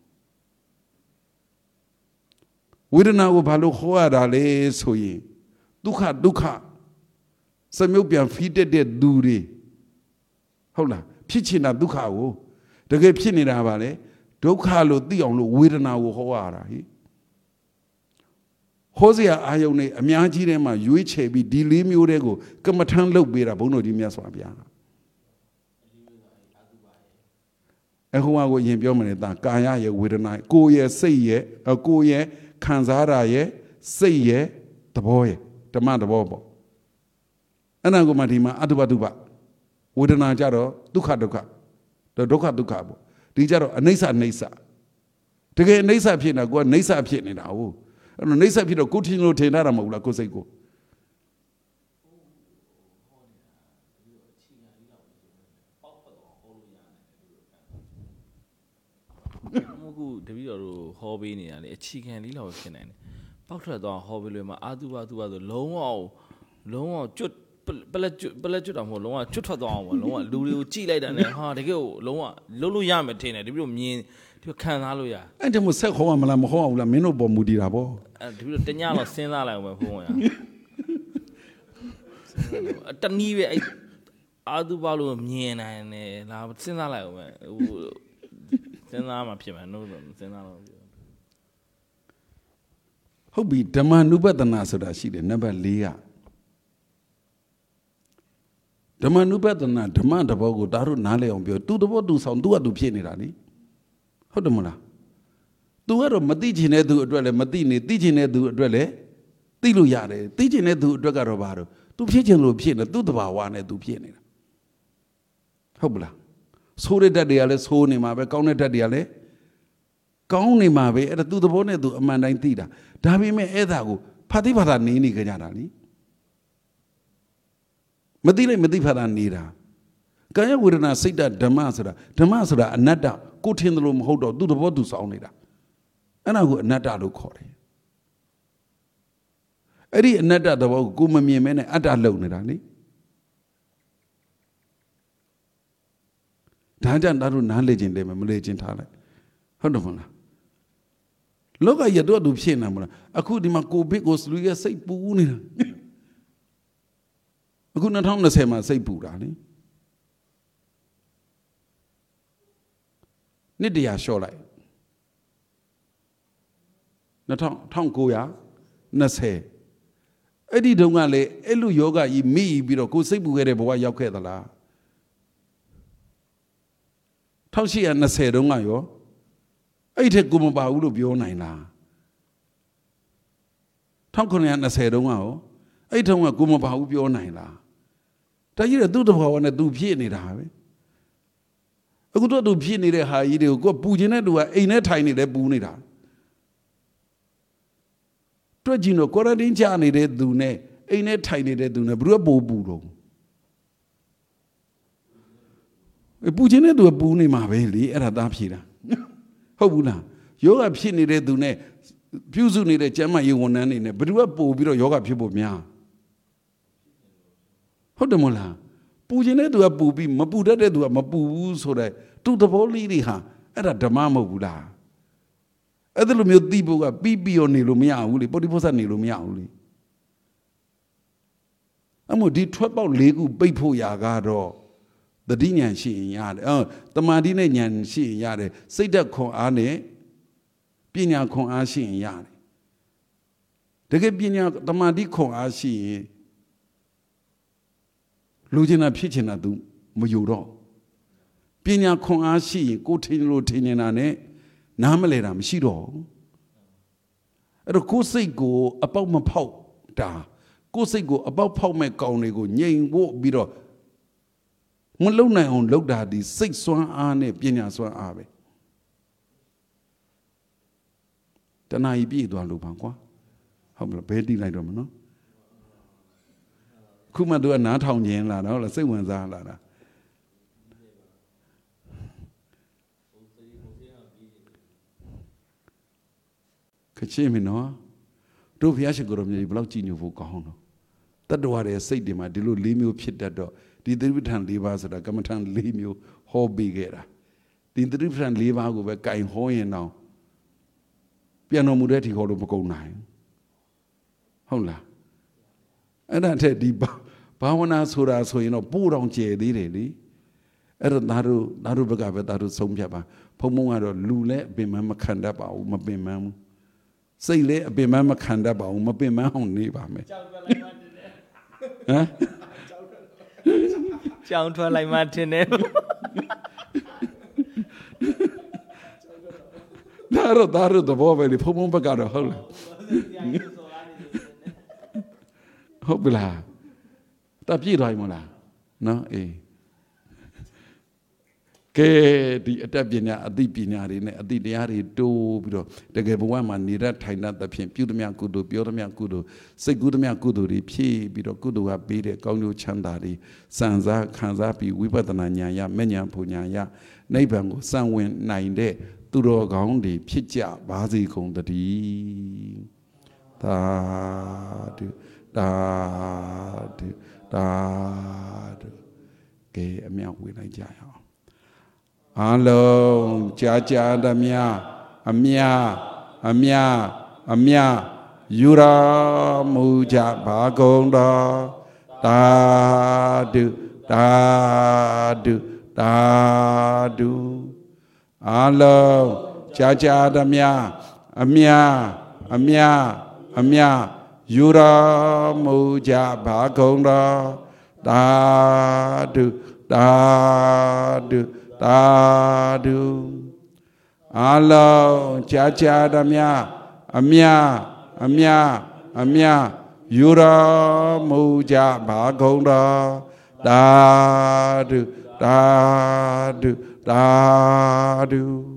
ဝေဒနာကိုဘာလို့ခေါ်ရတာလဲဆိုရင်ဒုက္ခဒုက္ခစမြုပ်ပြန်ဖီးတက်တဲ့သူတွေဟုတ်လားဖြစ်ချင်တာဒုက္ခကိုတကယ်ဖြစ်နေတာပါလေဒုက္ခလို့သိအောင်လို့ဝေဒနာကိုဟောရတာဟိဟောစရာအာယုန်နဲ့အများကြီးထဲမှာရွေးချယ်ပြီးဒီလေးမျိုးတွေကိုကမ္မထမ်းလုပ်ပေးတာဘုန်းတော်ကြီးမြတ်စွာဘုရားအခုကကိုရင်ပြောမနေတာကာယရဲ့ဝေဒနာကိုယ်ရဲ့စိတ်ရဲ့ကိုယ်ရဲ့ခံစားရရဲ့စိတ်ရဲ့သဘောရဲ့ဓမ္မသဘောပေါ့အဲ့ဒါကိုမှဒီမှာအတုပတုပဝေဒနာကြတော့ဒုက္ခဒုက္ခဒုက္ခဒုက္ခပေါ့ဒီကြတော့အနိစ္စအနိစ္စတကယ်အနိစ္စဖြစ်နေတာကိုကနိစ္စဖြစ်နေတာဟုတ်အဲ့တော့နိစ္စဖြစ်တော့ကိုထင်လို့ထင်တာမဟုတ်လားကိုစိတ်ကိုအခုတပည့်တော်တို့ဟောပေးနေတာလေအခြေခံလေးလောက်ဖြစ်နိုင်တယ်ပောက်ထွက်သွားဟောပေးလို့မှအာတုပတုပဆိုလုံးဝလုံးဝကျွတ်ပလက်ကျွတ်ပလက်ကျွတ်တော့မဟုတ်လုံးဝကျွတ်ထွက်သွားအောင်ပေါ့လုံးဝလူတွေကိုကြိလိုက်တာနဲ့ဟာတကယ်ကိုလုံးဝလုံးလို့ရမယ်ထင်တယ်တပည့်တော်မြင်ဒီခံစားလို့ရအဲ့ဒါမျိုးဆက်ခေါ်ရမလားမခေါ်အောင်လားမင်းတို့ပေါ်မူတည်တာပေါ့အဲ့တပည့်တော်တညတော့စဉ်းစားလိုက်အောင်ပဲဘုန်းကြီးတနည်းပဲအဲ့အာတုပလို့မြင်နိုင်တယ်လာစဉ်းစားလိုက်အောင်ပဲဟိုစဉ်းစားမှဖြစ်မှာနို့တော့စဉ်းစားတော့ဟုတ်ပြီဓမ္မနုပဒနာဆိုတာရှိတယ်နံပါတ်၄ကဓမ္မနုပဒနာဓမ္မတဘောကိုဒါတို့နားလည်အောင်ပြောသူတဘောသူဆောင်သူကသူဖြစ်နေတာလေဟုတ်တယ်မလားသူကတော့မသိချင်တဲ့သူအတွက်လည်းမသိနေသိချင်တဲ့သူအတွက်လည်းသိလို့ရတယ်သိချင်တဲ့သူအတွက်ကတော့ဘာလို့သူဖြစ်ချင်လို့ဖြစ်နေသူ့တဘာဝနဲ့သူဖြစ်နေတာဟုတ်ပလားဆိုးတဲ့ဓာတ်တွေကလည်းဆိုးနေမှာပဲကောင်းတဲ့ဓာတ်တွေကလည်းကောင်းနေမှာပဲအဲ့ဒါသူ့သဘောနဲ့သူအမှန်တိုင်းသိတာဒါပေမဲ့အဲ့ဒါကိုဖာတိဖာတာနေနေကြကြတာလေမသိလိုက်မသိဖာတာနေတာကာယဝေဒနာစိတ်ဓမ္မဆိုတာဓမ္မဆိုတာအနတ္တကိုထင်တယ်လို့မဟုတ်တော့သူ့သဘောသူဆောင်နေတာအဲ့ဒါကိုအနတ္တလို့ခေါ်တယ်အဲ့ဒီအနတ္တသဘောကိုကိုမမြင်မဲနဲ့အတ္တလုံနေတာလေဒါကြောင့်ဒါတို့နားလေခြင်းတယ်မလေခြင်းထားလိုက်ဟုတ်တယ်မလားလောကရတော့သူဖြစ်နေမလားအခုဒီမှာကိုဗစ်ကိုလူရဲ့စိတ်ပူနေတာအခု၂၀၂၀မှာစိတ်ပူတာလေနှစ်တရာလျှော့လိုက်၂၀၁၉၂၀အဲ့ဒီတုန်းကလေအဲ့လိုယောဂကြီးမိပြီးတော့ကိုစိတ်ပူခဲ့တဲ့ဘဝရောက်ခဲ့သလားထောက်ရှိရ20တုန်းကရောအဲ့ထက်ကိုမပါဘူးလို့ပြောနိုင်လား1920တုန်းကရောအဲ့ထုံးကကိုမပါဘူးပြောနိုင်လားဒါကြီးတဲ့သူ့တဘောကနဲ့သူဖြစ်နေတာပဲအခုတော့သူဖြစ်နေတဲ့ဟာကြီးတွေကိုကိုပူခြင်းတဲ့သူကအိမ်ထဲထိုင်နေတယ်ပူနေတာတွေ့ကြည့်တော့ကွာရန်တင်းချနေတဲ့သူနဲ့အိမ်ထဲထိုင်နေတဲ့သူနဲ့ဘယ်သူကပိုပူတော့ပူခြင်းတဲ့သူကပူနေမှာပဲလေအဲ့ဒါသားဖြေတာဟုတ်ဘူးလားယောဂဖြစ်နေတဲ့သူနဲ့ပြုစုနေတဲ့ကျမ်းမာရေးဝန်ထမ်းတွေနဲ့ဘယ်သူကပိုပြီးတော့ယောဂဖြစ်ဖို့များဟုတ်တယ်မဟုတ်လားပူခြင်းတဲ့သူကပူပြီးမပူတတ်တဲ့သူကမပူဘူးဆိုတဲ့သူ့သဘောလေးတွေဟာအဲ့ဒါဓမ္မမဟုတ်ဘူးလားအဲ့ဒါလိုမျိုးသိဖို့ကပြီးပြီးရောနေလို့မရဘူးလေပုရိဖောဇနေလို့မရဘူးလေအမို့ဒီထွက်ပေါက်၄ခုပိတ်ဖို့ရာကတော့သတိဉာဏ်ရှိရင်ရတယ်အော်တမာတိနဲ့ဉာဏ်ရှိရင်ရတယ်စိတ်ဓာတ်ခွန်အားနဲ့ပညာခွန်အားရှိရင်ရတယ်တကယ်ပညာတမာတိခွန်အားရှိရင်လူချင်တာဖြစ်ချင်တာ तू မอยู่တော့ပညာခွန်အားရှိရင်ကိုထင်လို့ထင်နေတာနဲ့နားမလဲတာမရှိတော့အဲ့တော့ကိုယ်စိတ်ကိုအပေါက်မဖောက်တာကိုယ်စိတ်ကိုအပေါက်ဖောက်မဲ့ကောင်တွေကိုငြိမ်ဖို့ပြီးတော့မလုံနိုင်အောင်လုပ်တာဒီစိတ်စွမ်းအားနဲ့ပညာစွမ်းအားပဲတဏှာကြီးပြည့်သွားလို့ပါကွာဟုတ်မလားဘယ်တိလိုက်တော့မနော်ခုမှသူကနားထောင်ခြင်းလာတော့လားစိတ်ဝင်စားလာတာခချင်းမနော်တို့ဘုရားရှိခိုးတော်မြတ်ဘယ်လောက်ကြည်ညိုဖို့ကောင်းတော့တတ္တဝါရဲ့စိတ်တွေမှာဒီလို၄မျိုးဖြစ်တတ်တော့ဒီသတိပဋ္ဌာန်၄ပါးဆိုတာကမ္မထံ၄မျိုးဟောပေးခဲ့တာဒီသတိပဋ္ဌာန်၄ပါးကိုပဲကင်ဟောရင်တော့ပြန်တော်မူတဲ့ထီဟောလို့မကုန်နိုင်ဟုတ်လားအဲ့ဒါထက်ဒီဘာဝနာဆိုတာဆိုရင်တော့ပို့တော်ကျယ်သေးတယ်လေအဲ့တော့သားတို့သားတို့ဘက်ကပဲသားတို့ဆုံးဖြတ်ပါဘုံဘုံကတော့လူလည်းအပင်မမခံတတ်ပါဘူးမပင်မဘူးစိတ်လည်းအပင်မမခံတတ်ပါဘူးမပင်မအောင်နေပါမယ်ဟမ်ကြောင်ထွက်လိုက်မှထင်တယ်ဒါတော့ဒါတော့တော့ပဲလေဘုံဘုံဘက်ကတော့ဟုတ်လားဟုတ်ပြီလားတပြည့်သွားပြီမလားနော်အေးကဲဒီအတတ်ပညာအသိပညာတွေနဲ့အသိတရားတွေတိုးပြီးတော့တကယ်ဘဝမှာနေရထိုင်တတ်သဖြင့်ပြုသမျှကုသိုလ်ပြောသမျှကုသိုလ်စိတ်ကူးသမျှကုသိုလ်တွေဖြည့်ပြီးတော့ကုသိုလ်ကပေးတဲ့ကောင်းကျိုးချမ်းသာတွေစံစားခံစားပြီးဝိပဿနာဉာဏ်ရမဉ္ဇဉ်ပူဉာဏ်ရနိဗ္ဗာန်ကိုစံဝင်နိုင်တဲ့သူတော်ကောင်းတွေဖြစ်ကြပါစေကုန်သတည်းသာဓုသာဓုသာဓုကဲအမြောက်ဝေလိုက်ကြရအောင်အလုံးကြာကြာသမျှအမြအမြအမြယူရမူကြပါကုန်တော်သာဓုသာဓုသာဓုအလုံးကြာကြာသမျှအမြအမြအမြယူရမူကြပါကုန်တော်သာဓုသာဓုသာဓုအလုံးကြာကြာသမျှအမြအမြအမြယူရမူကြပါကုန်တော်သာဓုသာဓုသာဓု